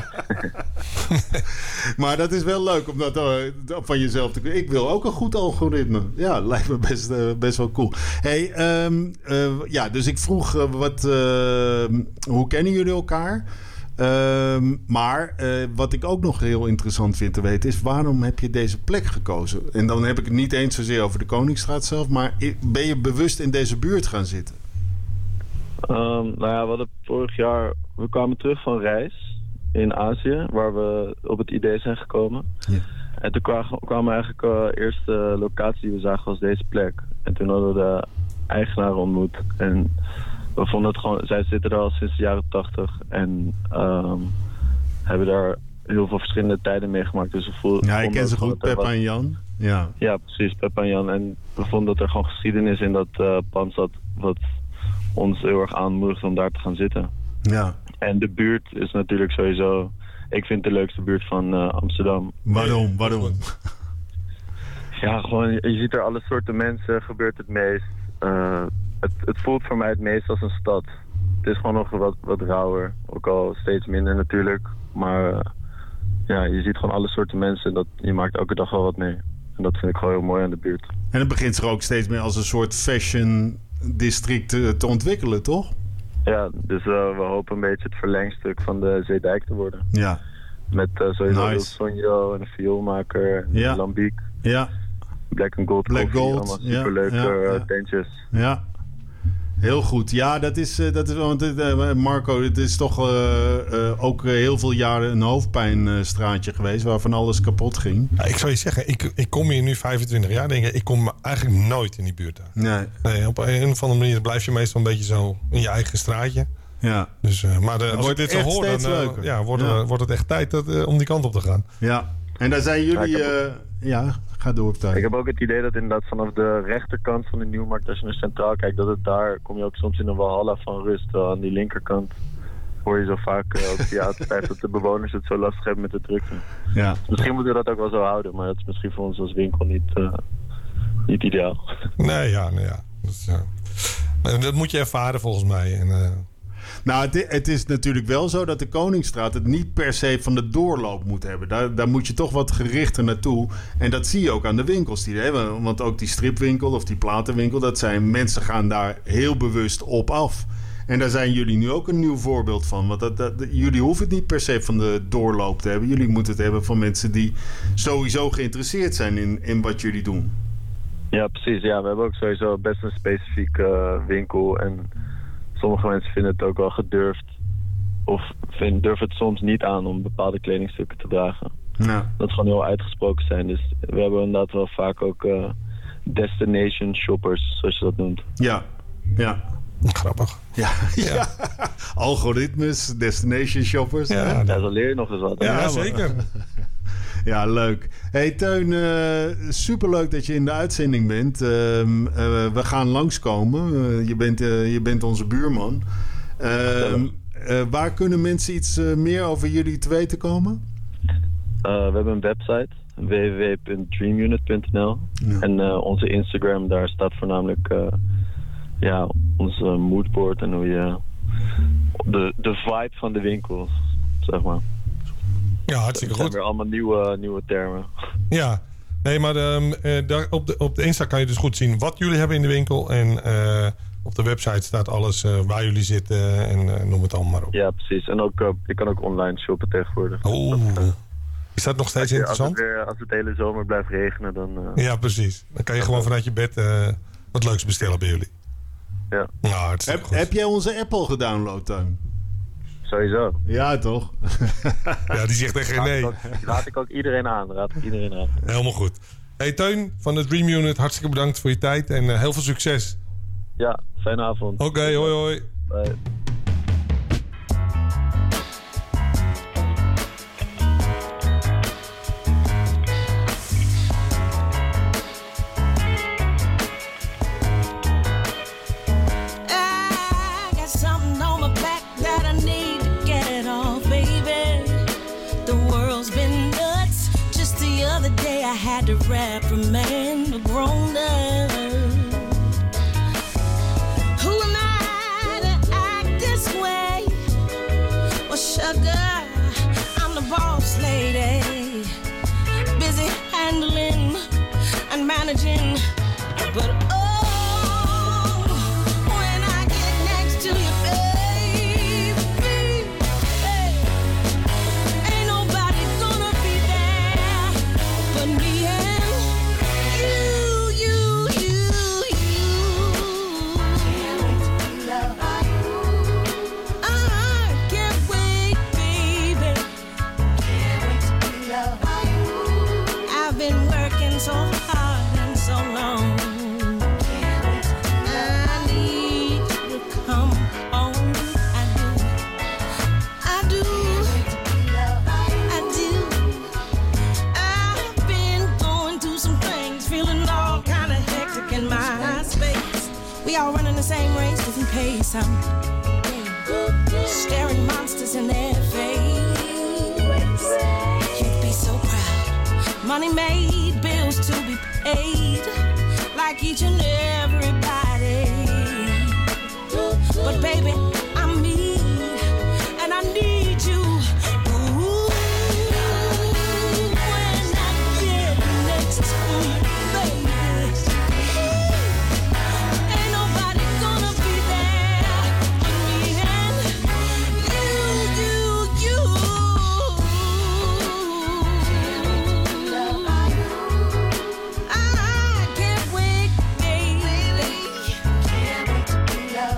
maar dat is wel leuk om dat uh, van jezelf te kunnen. Ik wil ook een goed algoritme. Ja, lijkt me best, uh, best wel cool. Hey, um, uh, ja, dus ik vroeg uh, wat, uh, hoe kennen jullie elkaar? Um, maar uh, wat ik ook nog heel interessant vind te weten is, waarom heb je deze plek gekozen? En dan heb ik het niet eens zozeer over de Koningsstraat zelf, maar ben je bewust in deze buurt gaan zitten? Um, nou ja, we hadden vorig jaar, we kwamen terug van reis in Azië, waar we op het idee zijn gekomen. Ja. En toen kwamen, kwamen eigenlijk de uh, eerste locatie die we zagen was deze plek. En toen hadden we de eigenaar ontmoet en we vonden het gewoon, zij zitten er al sinds de jaren tachtig en um, hebben daar heel veel verschillende tijden meegemaakt. Dus we voelden, ja, ik ken ze goed, Peppa en Jan. Ja. ja, precies, Peppa en Jan. En we vonden dat er gewoon geschiedenis in dat uh, pand zat, wat ons heel erg aanmoedigt om daar te gaan zitten. Ja. En de buurt is natuurlijk sowieso, ik vind de leukste buurt van uh, Amsterdam. Waarom? Waarom? Ja, gewoon, je ziet er alle soorten mensen, gebeurt het meest. Uh, Het, het voelt voor mij het meest als een stad. Het is gewoon nog wat, wat rauwer. Ook al steeds minder natuurlijk. Maar uh, ja, je ziet gewoon alle soorten mensen. Dat, je maakt elke dag wel wat mee. En dat vind ik gewoon heel mooi aan de buurt. En het begint zich ook steeds meer als een soort fashion district te, te ontwikkelen, toch? Ja, dus uh, we hopen een beetje het verlengstuk van de Zeedijk te worden. Ja. Met uh, sowieso nice. Il Sogno en een vioolmaker. En ja. Lambiek. Ja. Black and Gold Black coffee, Gold. allemaal superleuke ja, ja, ja. tentjes. Ja. Heel goed. Ja, dat is, uh, dat is want uh, Marco, het is toch uh, uh, ook uh, heel veel jaren een hoofdpijnstraatje uh, geweest waarvan alles kapot ging. Ja, ik zou je zeggen, ik, ik kom hier nu vijfentwintig jaar, denk ik, ik kom eigenlijk nooit in die buurt aan. Nee. nee. Op een of andere manier blijf je meestal een beetje zo in je eigen straatje. Ja. Dus, uh, maar de, als ik dit zo hoor, dan uh, ja, wordt, ja. Uh, wordt het echt tijd dat, uh, om die kant op te gaan. Ja, en daar zijn jullie... Ja, uh, ja ga door. Ik heb ook het idee dat inderdaad vanaf de rechterkant van de Nieuwmarkt, als je naar Centraal kijkt, dat het daar, kom je ook soms in een walhalla van rust. Uh, aan die linkerkant hoor je zo vaak uh, ook via autopijp dat de bewoners het zo lastig hebben met de drukte. Ja. Dus misschien moeten we dat ook wel zo houden, maar dat is misschien voor ons als winkel niet, uh, niet ideaal. Nee, ja, nee, ja. Dat, is, uh, dat moet je ervaren volgens mij. En, uh... Nou, het, het is natuurlijk wel zo dat de Koningsstraat het niet per se van de doorloop moet hebben. Daar, daar moet je toch wat gerichter naartoe. En dat zie je ook aan de winkels die hebben. Want ook die stripwinkel of die platenwinkel, dat zijn mensen gaan daar heel bewust op af. En daar zijn jullie nu ook een nieuw voorbeeld van. Want dat, dat, jullie hoeven het niet per se van de doorloop te hebben. Jullie moeten het hebben van mensen die sowieso geïnteresseerd zijn in, in wat jullie doen. Ja, precies. Ja, we hebben ook sowieso best een specifieke uh, winkel. En sommige mensen vinden het ook wel gedurfd. Of vind, durven het soms niet aan om bepaalde kledingstukken te dragen. Ja. Dat gewoon heel uitgesproken zijn. Dus we hebben inderdaad wel vaak ook uh, destination shoppers, zoals je dat noemt. Ja, ja. Grappig. Ja, ja. ja. Algoritmes, destination shoppers. Ja, ja, daar leer je nog eens wat. Ja, ja zeker. Ja, leuk. Hey Teun, uh, superleuk dat je in de uitzending bent. Uh, uh, we gaan langskomen. Uh, je, bent, uh, je bent onze buurman. Uh, uh, waar kunnen mensen iets uh, meer over jullie te weten komen? Uh, we hebben een website, w w w punt dreamunit punt n l. Ja. En uh, onze Instagram, daar staat voornamelijk uh, ja, onze moodboard en hoe je de, de vibe van de winkel, zeg maar. Ja, hartstikke goed. Dat zijn weer allemaal nieuwe, nieuwe termen. Ja, nee, maar um, uh, daar op, de, op de Insta kan je dus goed zien wat jullie hebben in de winkel. En uh, op de website staat alles uh, waar jullie zitten en uh, noem het allemaal maar op. Ja, precies. En ook, uh, je kan ook online shoppen tegenwoordig. Oeh, is dat nog steeds je, interessant? Als het, weer, als het de hele zomer blijft regenen, dan... Uh, ja, precies. Dan kan je gewoon vanuit je bed uh, wat leuks bestellen bij jullie. Ja. Nou, hartstikke heb, goed. heb jij onze app al gedownload, Teun? Sowieso. Ja, toch? Ja, die zegt echt nee. Raad ik, ook, raad ik ook iedereen aan. Raad ik iedereen aan. Helemaal goed. Hey Teun van de Dream Unit, hartstikke bedankt voor je tijd en uh, heel veel succes. Ja, fijne avond. Oké, okay, hoi hoi. Bye. I had to reprimand a grown up. Who am I to act this way? Well, sugar, I'm the boss lady, busy handling and managing, but oh, when I get next to you, baby, hey, ain't nobody gonna be there but me and you, you, you, you. I can't wait, baby. I've been working so hard and so long. I need you to come home. I do, I do, I do. I've been going through some things, feeling all kind of hectic in my space. We all running the same race, different pace. I'm staring monsters in their face. You'd be so proud. Money made, bills to be paid, like each and everybody. But baby, I'm me, and I need you. Ooh, when I get next to you, baby, ain't nobody gonna be there but me and you, you, you. I can't wait, baby.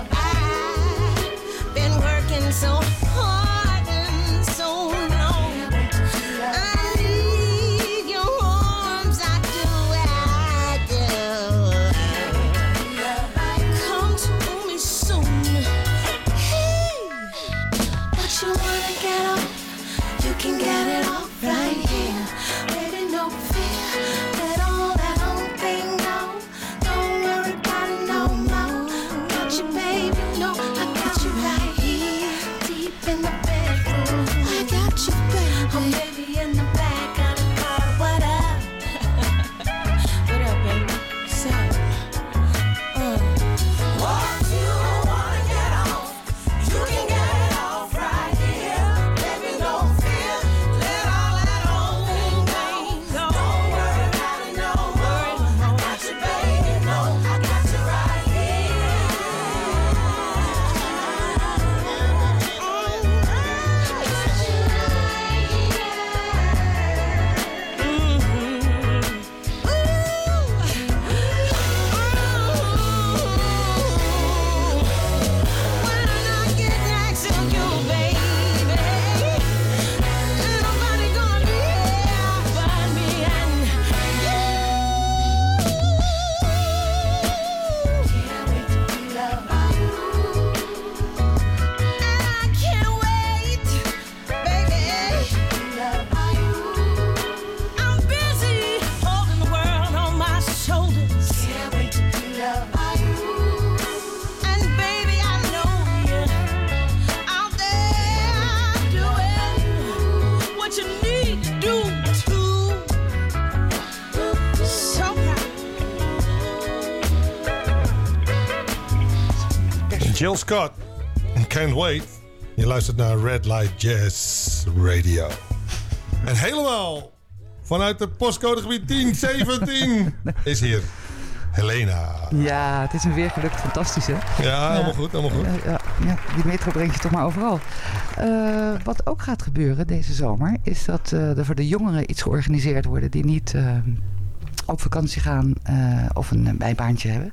Jill Scott. Can't Wait. Je luistert naar Red Light Jazz Radio. En helemaal vanuit de postcodegebied tien zeventien is hier Helena. Ja, het is een weer gelukt. Fantastisch, hè? Ja, helemaal goed, helemaal goed. Uh, ja, ja, die metro brengt je toch maar overal. Uh, wat ook gaat gebeuren deze zomer, is dat uh, er voor de jongeren iets georganiseerd wordt die niet uh, op vakantie gaan uh, of een bijbaantje hebben.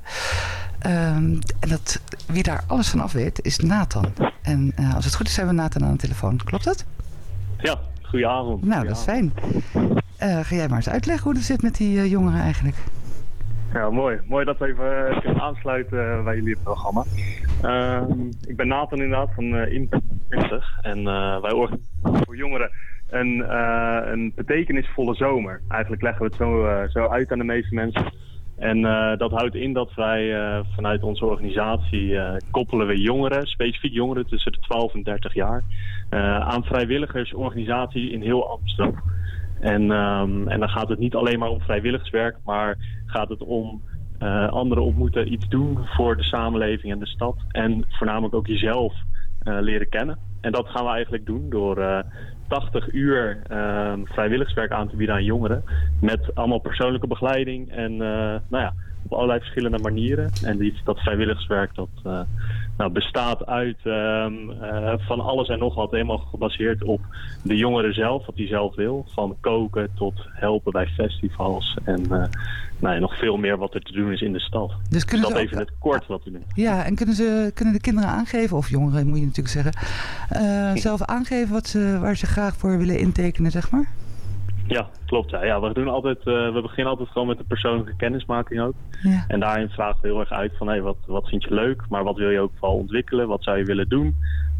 Um, en dat, wie daar alles van af weet, is Nathan. En uh, als het goed is, hebben we Nathan aan de telefoon. Klopt dat? Ja, goedenavond. Nou, dat is fijn. Uh, ga jij maar eens uitleggen hoe het zit met die uh, jongeren eigenlijk? Ja, mooi. Mooi dat we even uh, kunnen aansluiten bij jullie programma. Uh, ik ben Nathan inderdaad van uh, Impact twintig. En uh, wij organiseren voor jongeren een, uh, een betekenisvolle zomer. Eigenlijk leggen we het zo, uh, zo uit aan de meeste mensen. En uh, dat houdt in dat wij uh, vanuit onze organisatie uh, koppelen we jongeren, specifiek jongeren tussen de twaalf en dertig jaar, uh, aan vrijwilligersorganisatie in heel Amsterdam. En, um, en dan gaat het niet alleen maar om vrijwilligerswerk, maar gaat het om uh, anderen ontmoeten, iets doen voor de samenleving en de stad. En voornamelijk ook jezelf uh, leren kennen. En dat gaan we eigenlijk doen door uh, tachtig uur uh, vrijwilligerswerk aan te bieden aan jongeren. Met allemaal persoonlijke begeleiding en uh, nou ja, op allerlei verschillende manieren. En die, dat vrijwilligerswerk dat uh, nou, bestaat uit um, uh, van alles en nog wat, helemaal gebaseerd op de jongeren zelf, wat die zelf wil. Van koken tot helpen bij festivals en uh, nou ja, nog veel meer wat er te doen is in de stad. Dus, dus dat even in het kort wat we doen. Ja, en kunnen, ze, kunnen de kinderen aangeven, of jongeren moet je natuurlijk zeggen, uh, zelf aangeven wat ze, waar ze graag voor willen intekenen, zeg maar? Ja, klopt. Ja. Ja, we, doen altijd, uh, we beginnen altijd gewoon met de persoonlijke kennismaking ook. Ja. En daarin vragen we heel erg uit van hey, wat, wat vind je leuk, maar wat wil je ook vooral ontwikkelen? Wat zou je willen doen?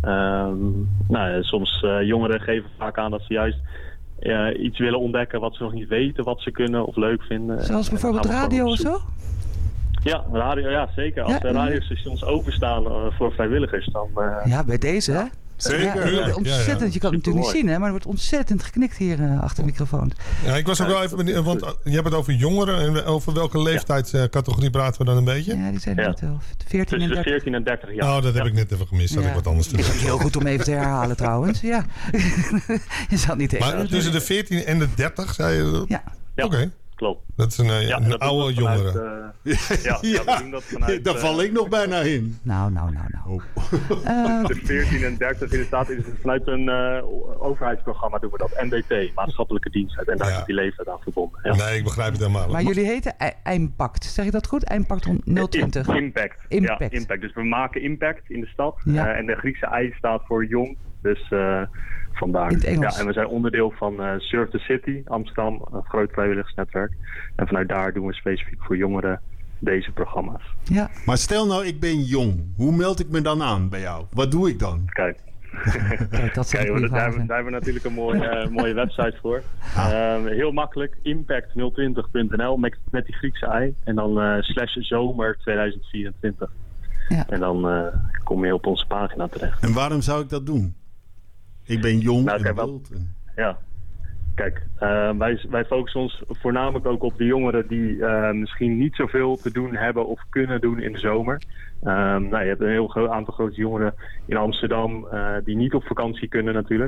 Um, nou, ja, soms uh, jongeren geven vaak aan dat ze juist uh, iets willen ontdekken wat ze nog niet weten, wat ze kunnen of leuk vinden. Zoals bijvoorbeeld radio of zo? Ja, radio, ja zeker. Als ja, de radiostations openstaan uh, voor vrijwilligers, dan... Uh, ja, bij deze hè? Zeker. Ja, ontzettend. Ja, ja. Je kan het natuurlijk niet zien, hè, maar er wordt ontzettend geknikt hier uh, achter de microfoon. Ja, ik was ook wel even benieuwd, want je hebt het over jongeren. En over welke leeftijdscategorie praten we dan een beetje? Ja, die zijn net wel veertien en dertig. veertien en dertig jaar. Oh, dat heb ja. ik net even gemist. Dat ja. ik wat anders te doen. Is ook heel goed om even te herhalen trouwens. Ja. Je zal niet even. Maar tussen de veertien en de dertig, zei je? Ja. ja. Oké. Okay. Klopt. Dat is een, ja, een dat oude jongere. Uh, ja, ja, ja, we doen dat vanuit... Daar uh, val ik nog bijna in. Nou, nou, nou, nou. Oh. Uh, de veertien en dertig inderdaad is het vanuit een uh, overheidsprogramma doen we dat. N D T, maatschappelijke dienstheid. En daar ja. is die leeftijd aan verbonden. Ja. Nee, ik begrijp het helemaal. Maar jullie heten Impact. Zeg je dat goed? Impact nul twintig. Impact. Impact. Ja, Impact. Dus we maken impact in de stad. Ja. Uh, en de Griekse I staat voor jong. Dus... Uh, Vandaar. In het Engels. Ja, en we zijn onderdeel van uh, Serve the City, Amsterdam, een groot vrijwilligersnetwerk. En vanuit daar doen we specifiek voor jongeren deze programma's. Ja. Maar stel nou, ik ben jong. Hoe meld ik me dan aan bij jou? Wat doe ik dan? Kijk. Kijk, dat Kijk, daar, daar, hebben, daar hebben we natuurlijk een mooie, uh, mooie website voor. Ah. Uh, heel makkelijk, impact nul twintig punt n l met, met die Griekse i. En dan uh, slash zomer tweeduizend vierentwintig. Ja. En dan uh, kom je op onze pagina terecht. En waarom zou ik dat doen? Ik ben jong nou, en kijk, wild. En... Ja, kijk, uh, wij, wij focussen ons voornamelijk ook op de jongeren die uh, misschien niet zoveel te doen hebben of kunnen doen in de zomer. Um, nou, je hebt een heel groot aantal grote jongeren in Amsterdam uh, die niet op vakantie kunnen natuurlijk.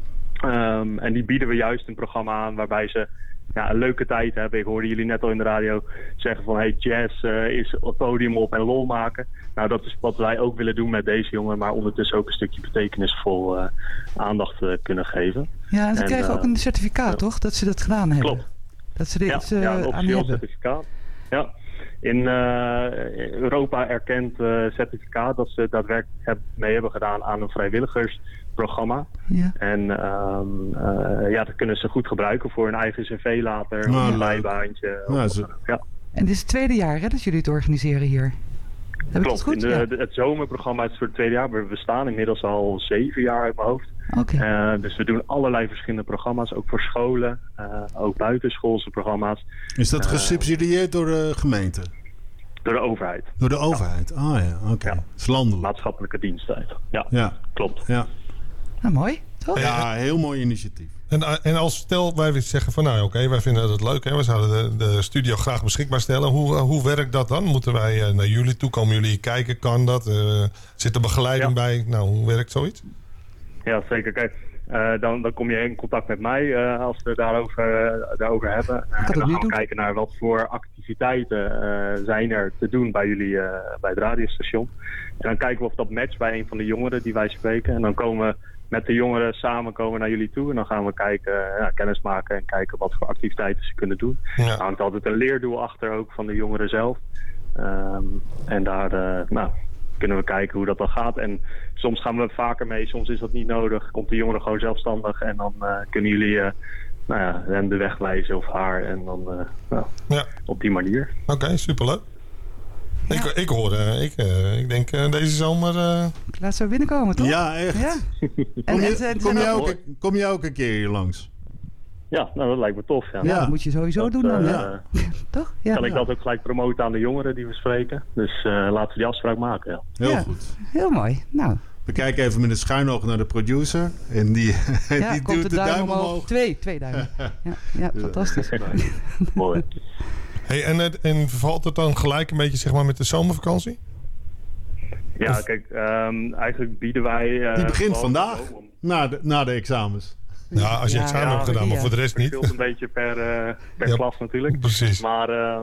Um, en die bieden we juist een programma aan waarbij ze ja, een leuke tijd hebben. Ik hoorde jullie net al in de radio zeggen van hey, jazz uh, is het podium op en lol maken. Nou, dat is wat wij ook willen doen met deze jongen, maar ondertussen ook een stukje betekenisvol uh, aandacht uh, kunnen geven. Ja, en ze en, krijgen uh, ook een certificaat, ja. toch? Dat ze dat gedaan hebben. Klopt. Dat ze dit ja, uh, ja, een aan hebben. certificaat. Ja. In uh, Europa erkend uh, certificaat dat ze daadwerkelijk heb, mee hebben gedaan aan een vrijwilligersprogramma. Ja. En um, uh, ja, dat kunnen ze goed gebruiken voor hun eigen cv later, nou, een bijbaantje. Nou, ze... ja. En dit is het tweede jaar hè, dat jullie het organiseren hier. Heb Klopt, ik het goed? In de, ja. de, het zomerprogramma is voor het tweede jaar. We bestaan inmiddels al zeven jaar uit mijn hoofd. Okay. Uh, dus we doen allerlei verschillende programma's, ook voor scholen, uh, ook buitenschoolse programma's. Is dat gesubsidieerd uh, door de gemeente? Door de overheid. Door de overheid, ja. ah ja, oké. Okay. Ja. Het is landelijk. Maatschappelijke diensttijd. Ja, ja. klopt. Ja. Nou, mooi, toch? Ja, heel mooi initiatief. En, en als stel wij zeggen van nou oké, okay, wij vinden het leuk. Hè, we zouden de, de studio graag beschikbaar stellen. Hoe, uh, hoe werkt dat dan? Moeten wij uh, naar jullie toe? Komen jullie kijken? Kan dat? Uh, zit er begeleiding ja. bij? Nou, hoe werkt zoiets? Ja, zeker. Kijk, uh, dan, dan kom je in contact met mij uh, als we daarover, uh, daarover hebben. Uh, en dan gaan we doen. kijken naar wat voor activiteiten uh, zijn er te doen bij jullie uh, bij het radiostation. En dan kijken we of dat matcht bij een van de jongeren die wij spreken. En dan komen we met de jongeren samen komen naar jullie toe. En dan gaan we kijken, ja, kennis maken en kijken wat voor activiteiten ze kunnen doen. Ja. Er hangt altijd een leerdoel achter ook van de jongeren zelf. Um, en daar uh, nou, kunnen we kijken hoe dat dan gaat. En soms gaan we vaker mee, soms is dat niet nodig. Komt de jongere gewoon zelfstandig en dan uh, kunnen jullie uh, nou ja, hem de weg wijzen of haar. En dan uh, nou, ja. op die manier. Oké, okay, superleuk. Ja. Ik, ik hoor, uh, ik, uh, ik denk uh, deze zomer... Uh... Laat zo binnenkomen, toch? Ja, echt. Ja. Kom, je, en, en, kom, je ook, kom je ook een keer hier langs? Ja, nou dat lijkt me tof. Ja, ja dat moet je sowieso dat, doen dan. Uh, ja. Toch? Ja, kan ik ja. dat ook gelijk promoten aan de jongeren die we spreken. Dus uh, laten we die afspraak maken. Ja. Heel ja, goed. Heel mooi. Nou. We kijken even met een schuin oog naar de producer. En die, ja, die komt doet de duim, duim omhoog. omhoog. Twee, twee duimen. Ja, ja fantastisch. Mooi. Hey, en, en valt het dan gelijk een beetje zeg maar, met de zomervakantie? Ja, of? kijk, um, eigenlijk bieden wij... Uh, die begint vandaag, na de, na de examens. Ja, als je ja, examen ja, hebt gedaan, ja. maar voor de rest niet. Het verschilt een beetje per, uh, per ja, klas natuurlijk. Precies. Maar uh,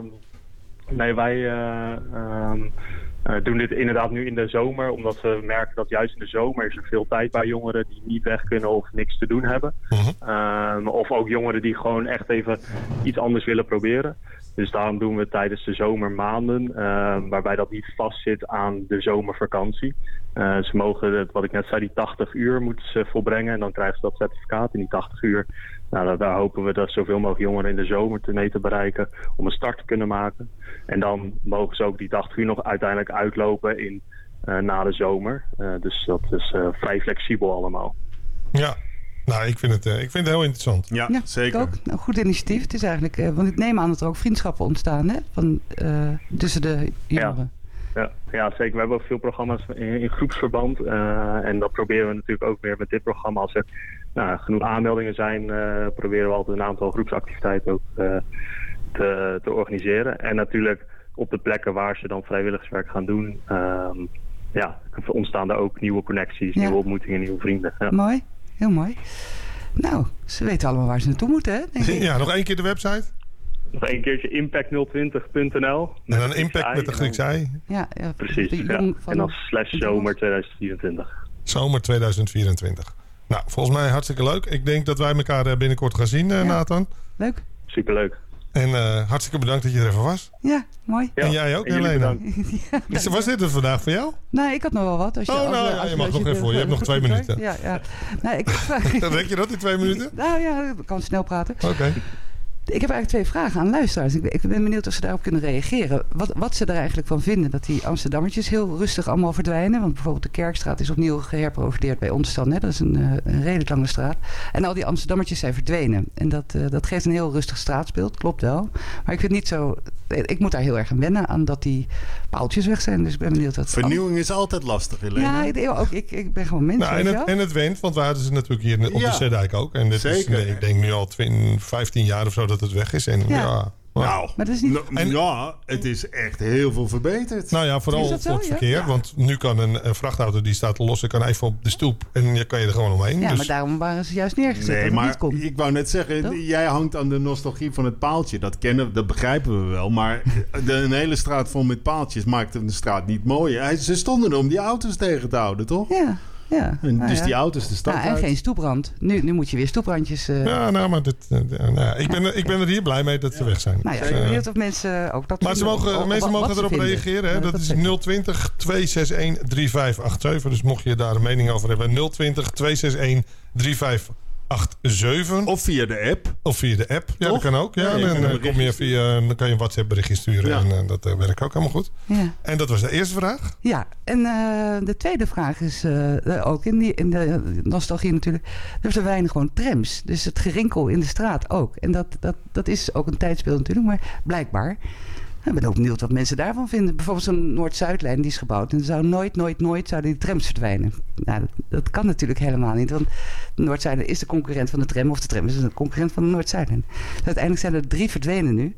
nee, wij uh, um, uh, doen dit inderdaad nu in de zomer. Omdat we merken dat juist in de zomer is er veel tijd bij jongeren die niet weg kunnen of niks te doen hebben. Uh-huh. Um, of ook jongeren die gewoon echt even iets anders willen proberen. Dus daarom doen we tijdens de zomermaanden, uh, waarbij dat niet vastzit aan de zomervakantie. Uh, ze mogen, het, wat ik net zei, die tachtig uur moeten ze volbrengen en dan krijgen ze dat certificaat in die tachtig uur. Nou, daar, daar hopen we dat zoveel mogelijk jongeren in de zomer te mee te bereiken om een start te kunnen maken. En dan mogen ze ook die tachtig uur nog uiteindelijk uitlopen in, uh, na de zomer. Uh, dus dat is uh, vrij flexibel allemaal. Ja. Nou, ik vind het, uh, ik vind het heel interessant. Ja, ja zeker. Ik ook. Een goed initiatief. Het is eigenlijk, uh, want ik neem aan dat er ook vriendschappen ontstaan, hè? Van, uh, tussen de jongeren. Ja. Ja, ja, zeker. We hebben ook veel programma's in, in groepsverband. Uh, en dat proberen we natuurlijk ook weer met dit programma. Als er nou, genoeg aanmeldingen zijn, uh, proberen we altijd een aantal groepsactiviteiten ook uh, te, te organiseren. En natuurlijk op de plekken waar ze dan vrijwilligerswerk gaan doen, uh, ja, ontstaan er ook nieuwe connecties, ja. nieuwe ontmoetingen, nieuwe vrienden. Ja. Mooi. Heel mooi. Nou, ze weten allemaal waar ze naartoe moeten, hè? Denk ik. Ja, nog één keer de website. Nog één keertje impact nul twintig punt n l. En dan impact met de Griekse ei. Ja, ja, precies. Ja. En dan slash zomer tweeduizend vierentwintig. Zomer tweeduizend vierentwintig. Nou, volgens mij hartstikke leuk. Ik denk dat wij elkaar binnenkort gaan zien, ja. Nathan. Leuk. Superleuk. En uh, hartstikke bedankt dat je er even was. Ja, mooi. Ja. En jij ook, en Helena. Ja, was dit het vandaag voor jou? Nee, ik had nog wel wat. Als je, oh, als, nou, als, ja, als, je mag als nog je even voor. Je hebt nog twee minuten. Ja, ja. Nou, ik, Denk je dat in twee minuten? Nou ja, ik kan snel praten. Oké. Okay. Ik heb eigenlijk twee vragen aan luisteraars. Ik ben, ik ben benieuwd of ze daarop kunnen reageren. Wat, wat ze er eigenlijk van vinden dat die Amsterdammertjes heel rustig allemaal verdwijnen. Want bijvoorbeeld de Kerkstraat is opnieuw geherprofiteerd bij ons dan. Hè? Dat is een, een redelijk lange straat. En al die Amsterdammertjes zijn verdwenen. En dat, uh, dat geeft een heel rustig straatbeeld, klopt wel. Maar ik vind niet zo... Ik moet daar heel erg aan wennen, aan dat die paaltjes weg zijn. Dus ik ben benieuwd wat... Vernieuwing is altijd lastig, Helena. Ja, ik, ook, ik, ik ben gewoon mens. Nou, en, het, en het went, want we hadden ze natuurlijk hier op ja. de Zeedijk ook. En dit Zeker. is, ik denk nu al twintig, vijftien jaar of zo dat het weg is. En ja... ja Nou, maar dat is niet... en, ja, het is echt heel veel verbeterd. Nou ja, vooral voor het verkeer. Ja? Want nu kan een, een vrachtauto die staat los, die kan even op de stoep en je kan je er gewoon omheen. Ja, dus... maar daarom waren ze juist neergezet. Nee, dat maar het niet kon. Ik wou net zeggen, Toch? jij hangt aan de nostalgie van het paaltje. Dat kennen, dat begrijpen we wel. Maar de, een hele straat vol met paaltjes maakt een straat niet mooier. Ze stonden er om die auto's tegen te houden, toch? Ja. Ja, en nou dus ja. die auto's de stad nou, en uit. geen stoeprand. Nu, nu moet je weer stoeprandjes... Uh... Ja, nou, maar dit, uh, nou ja, ik, ben, ik ben er hier blij mee dat ze ja. weg zijn. Nou ja, ik ben benieuwd of mensen ook dat Maar ze mogen, of, mensen mogen erop reageren. Hè? Ja, dat, dat is nul twintig, twee zes een, drie vijf acht zeven. Dus mocht je daar een mening over hebben. nul twintig, twee zes een, drie vijf acht zeven. Of via de app. Of via de app. Ja, Of? dat kan ook. Ja. Ja, dan, uh, kom je via, dan kan je een WhatsApp berichtje sturen. Ja. En uh, dat uh, werkt ook helemaal goed. Ja. En dat was de eerste vraag. Ja, en uh, de tweede vraag is uh, ook in, die, in de nostalgie natuurlijk. Er zijn gewoon trams. Dus het gerinkel in de straat ook. En dat, dat, dat is ook een tijdsbeeld natuurlijk. Maar blijkbaar. Ik ben ook benieuwd wat mensen daarvan vinden. Bijvoorbeeld zo'n Noord-Zuidlijn die is gebouwd. En er zou nooit, nooit, nooit zouden die trams verdwijnen. Nou, dat, dat kan natuurlijk helemaal niet. Want de Noord-Zuidlijn is de concurrent van de tram. Of de tram is een concurrent van de Noord-Zuidlijn. Dus uiteindelijk zijn er drie verdwenen nu.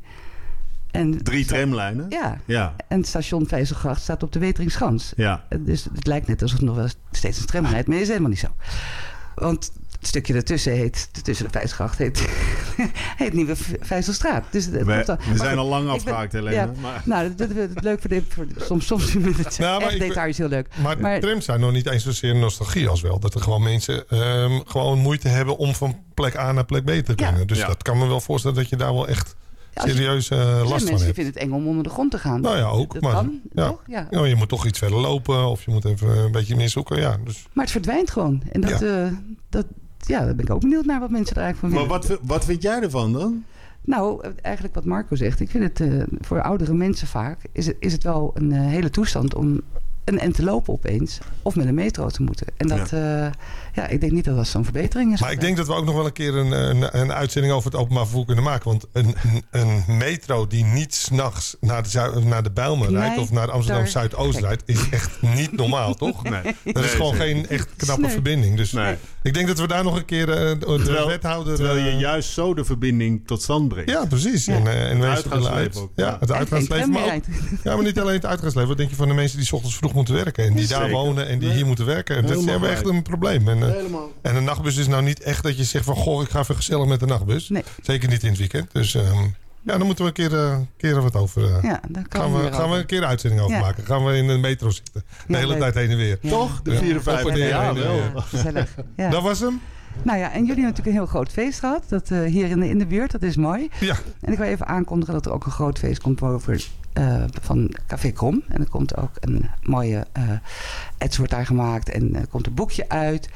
En Drie tramlijnen? Ja. ja. En het station Vijzelgracht staat op de Weteringschans. Ja. Dus het lijkt net alsof het nog wel steeds een tram rijdt. Maar dat is helemaal niet zo. Want het stukje ertussen heet, tussen de Vijzelgracht heet, heet Nieuwe Vijzelstraat. Dus het, we, dan, we zijn maar, al lang afgehaakt, ben, Helene. Ja, maar. Nou, dat, dat, dat, leuk voor de, voor de, soms, soms met het nou, echt detail is heel leuk. Maar, maar de trams zijn nog niet eens zozeer nostalgie als wel. Dat er gewoon mensen um, gewoon moeite hebben om van plek A naar plek B te kunnen. Ja. Dus ja. dat kan me wel voorstellen dat je daar wel echt ja, serieus uh, last van hebt. Mensen vinden het eng om onder de grond te gaan. Nou ja, ook. Dat maar, kan, ja. toch? Ja. Nou, je moet toch iets verder lopen of je moet even een beetje meer zoeken. Ja, dus. Maar het verdwijnt gewoon. En dat, ja. Uh, dat, ja, daar ben ik ook benieuwd naar wat mensen er eigenlijk van vinden. Maar wat, wat vind jij ervan dan? Nou, eigenlijk wat Marco zegt. Ik vind het uh, voor oudere mensen vaak is het, is het wel een uh, hele toestand om een end te lopen opeens. Of met een metro te moeten. En dat, ja, uh, ja ik denk niet dat dat zo'n verbetering is. Maar ik denk dat we ook nog wel een keer een, een, een uitzending over het openbaar vervoer kunnen maken. Want een, een, een metro die niet 's nachts naar de, Zu- naar de Bijlmer nee, rijdt of naar Amsterdam Zuidoost rijdt, is echt niet normaal, toch? Nee. Dat is nee, gewoon nee. geen echt knappe nee. verbinding. Dus nee. ik denk dat we daar nog een keer uh, de terwijl, wethouder... Terwijl je juist zo de verbinding tot stand brengt. Ja, precies. Ja. En, uh, en het uitgaansleven ook. Ja, het uitgaansleven. Maar, ook, ja, maar niet alleen het uitgaansleven. Wat denk je van de mensen die 's ochtends vroeg moeten werken? En die Zeker. daar wonen en die nee. hier moeten werken. En dat is hebben echt een probleem. En, uh, en een nachtbus is nou niet echt dat je zegt van... goh, ik ga even gezellig met de nachtbus. Nee. Zeker niet in het weekend. Dus um, ja, dan moeten we een keer, uh, keer wat over... Uh, ja, dan gaan we, we gaan we een keer een uitzending over ja. maken. Gaan we in de metro zitten. De ja, hele leuk. tijd heen en weer. Ja. Toch? De vier en vijf. Ja, ja, wel. Ja, ja. Dat was hem. Nou ja, en jullie hebben natuurlijk een heel groot feest gehad. Dat, uh, hier in de, in de buurt, dat is mooi. Ja. En ik wil even aankondigen dat er ook een groot feest komt over, uh, van Café Krom. En er komt ook een mooie uh, ads wordt daar gemaakt. En er komt een boekje uit.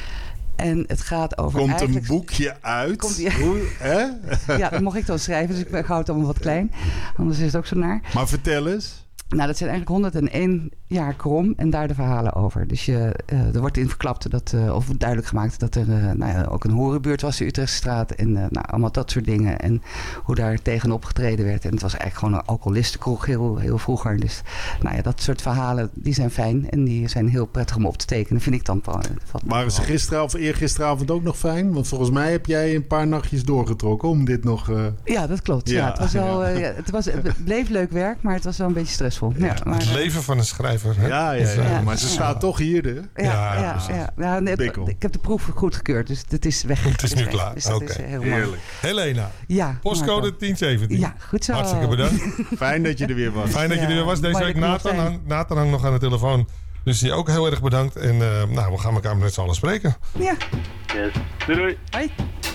En het gaat over Komt eigenlijk... een boekje uit? Komt die... Hoe, hè? Ja, dat mocht ik dan schrijven. Dus ik hou het allemaal wat klein. Anders is het ook zo naar. Maar vertel eens. Nou, dat zijn eigenlijk honderdéén jaar Krom en daar de verhalen over. Dus je, uh, er wordt in verklapt, dat, uh, of duidelijk gemaakt... dat er uh, nou ja, ook een horenbuurt was, de Utrechtstraat... en uh, nou, allemaal dat soort dingen. En hoe daar tegen opgetreden werd. En het was eigenlijk gewoon een alcoholistenkroeg heel, heel vroeger. Dus nou ja, dat soort verhalen, die zijn fijn... en die zijn heel prettig om op te tekenen, vind ik dan. Waren ze gisteravond of eergisteravond ook nog fijn? Want volgens mij heb jij een paar nachtjes doorgetrokken om dit nog... Uh... Ja, dat klopt. Ja. Ja, het, was wel, uh, ja, het, was, het bleef leuk werk, maar het was wel een beetje stressvol. Ja, maar, het leven van een schrijver. Hè? Ja, ja, ja, ja, maar ze staat ja. toch hier. Hè? Ja, ja, ja, ja. Nou, nee, ik heb de proef goedgekeurd, dus het is weg. Het is nu klaar. Dus Oké. Okay. Heerlijk. Helena. Ja, postcode tien zeventien. Ja, goed zo. Hartstikke bedankt. Fijn dat je er weer was. Fijn dat je er weer was. Deze week Nathan, hang, Nathan hangt nog aan de telefoon. Dus die ook heel erg bedankt. En uh, nou, we gaan elkaar met z'n allen spreken. Ja. Yes. Doei doei. Hoi.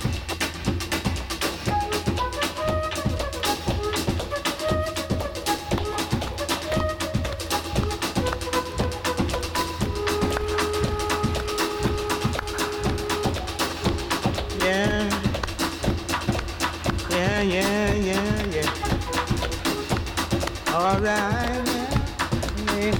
Yeah, yeah, yeah. All right, yeah.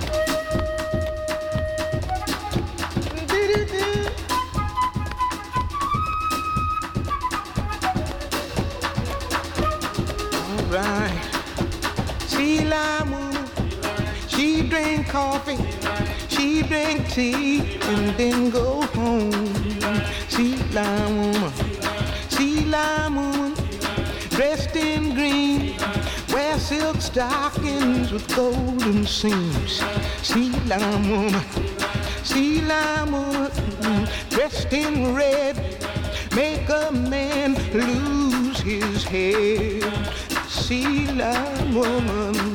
All right. Sheila Moon, she drink coffee, she drink tea, and then go home. Sheila Moon, Sheila Moon. Dressed in green, wear silk stockings with golden seams. Sheila woman, Sheila woman, dressed in red, make a man lose his head. Sheila woman,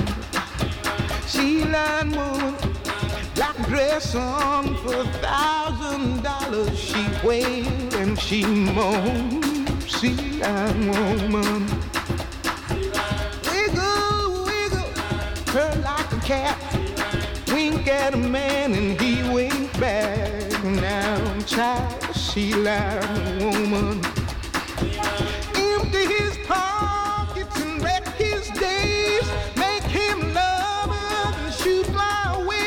Sheila woman, black dress on for a thousand dollars. She wailed and she moaned. See, I'm woman. Wiggle, wiggle, her like a cat. Wink at a man and he wink back. Now I'm tired to see like a woman. Empty his pockets and wreck his days. Make him love her and shoot fly away.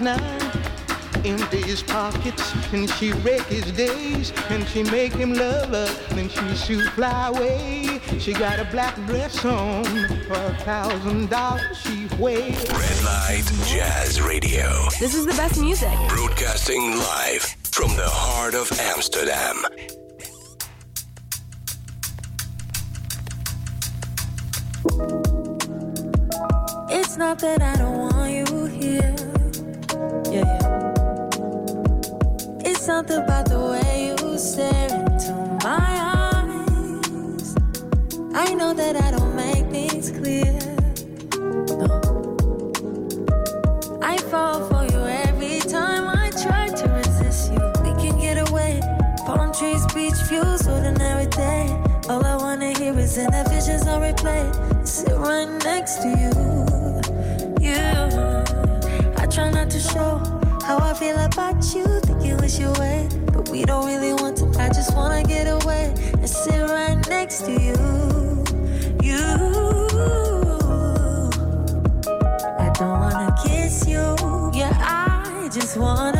nine. Empty his pockets and she wreck his days, and she make him love her, then she shoot fly away. She got a black dress on for a thousand dollars she wears. Red Light Jazz Radio. This is the best music. Broadcasting live from the heart of Amsterdam. It's not that I don't want you here. Yeah, yeah. It's something about the way you stare into my eyes. I know that I don't make things clear. No. I fall for you every time I try to resist you. We can get away. Palm trees, beach views, ordinary day. All I wanna hear is in the visions on replay. Sit right next to you. Yeah. I try not to show how I feel about you, think you wish your way, but we don't really want to. I just wanna get away and sit right next to you. You, I don't wanna kiss you. Yeah, I just wanna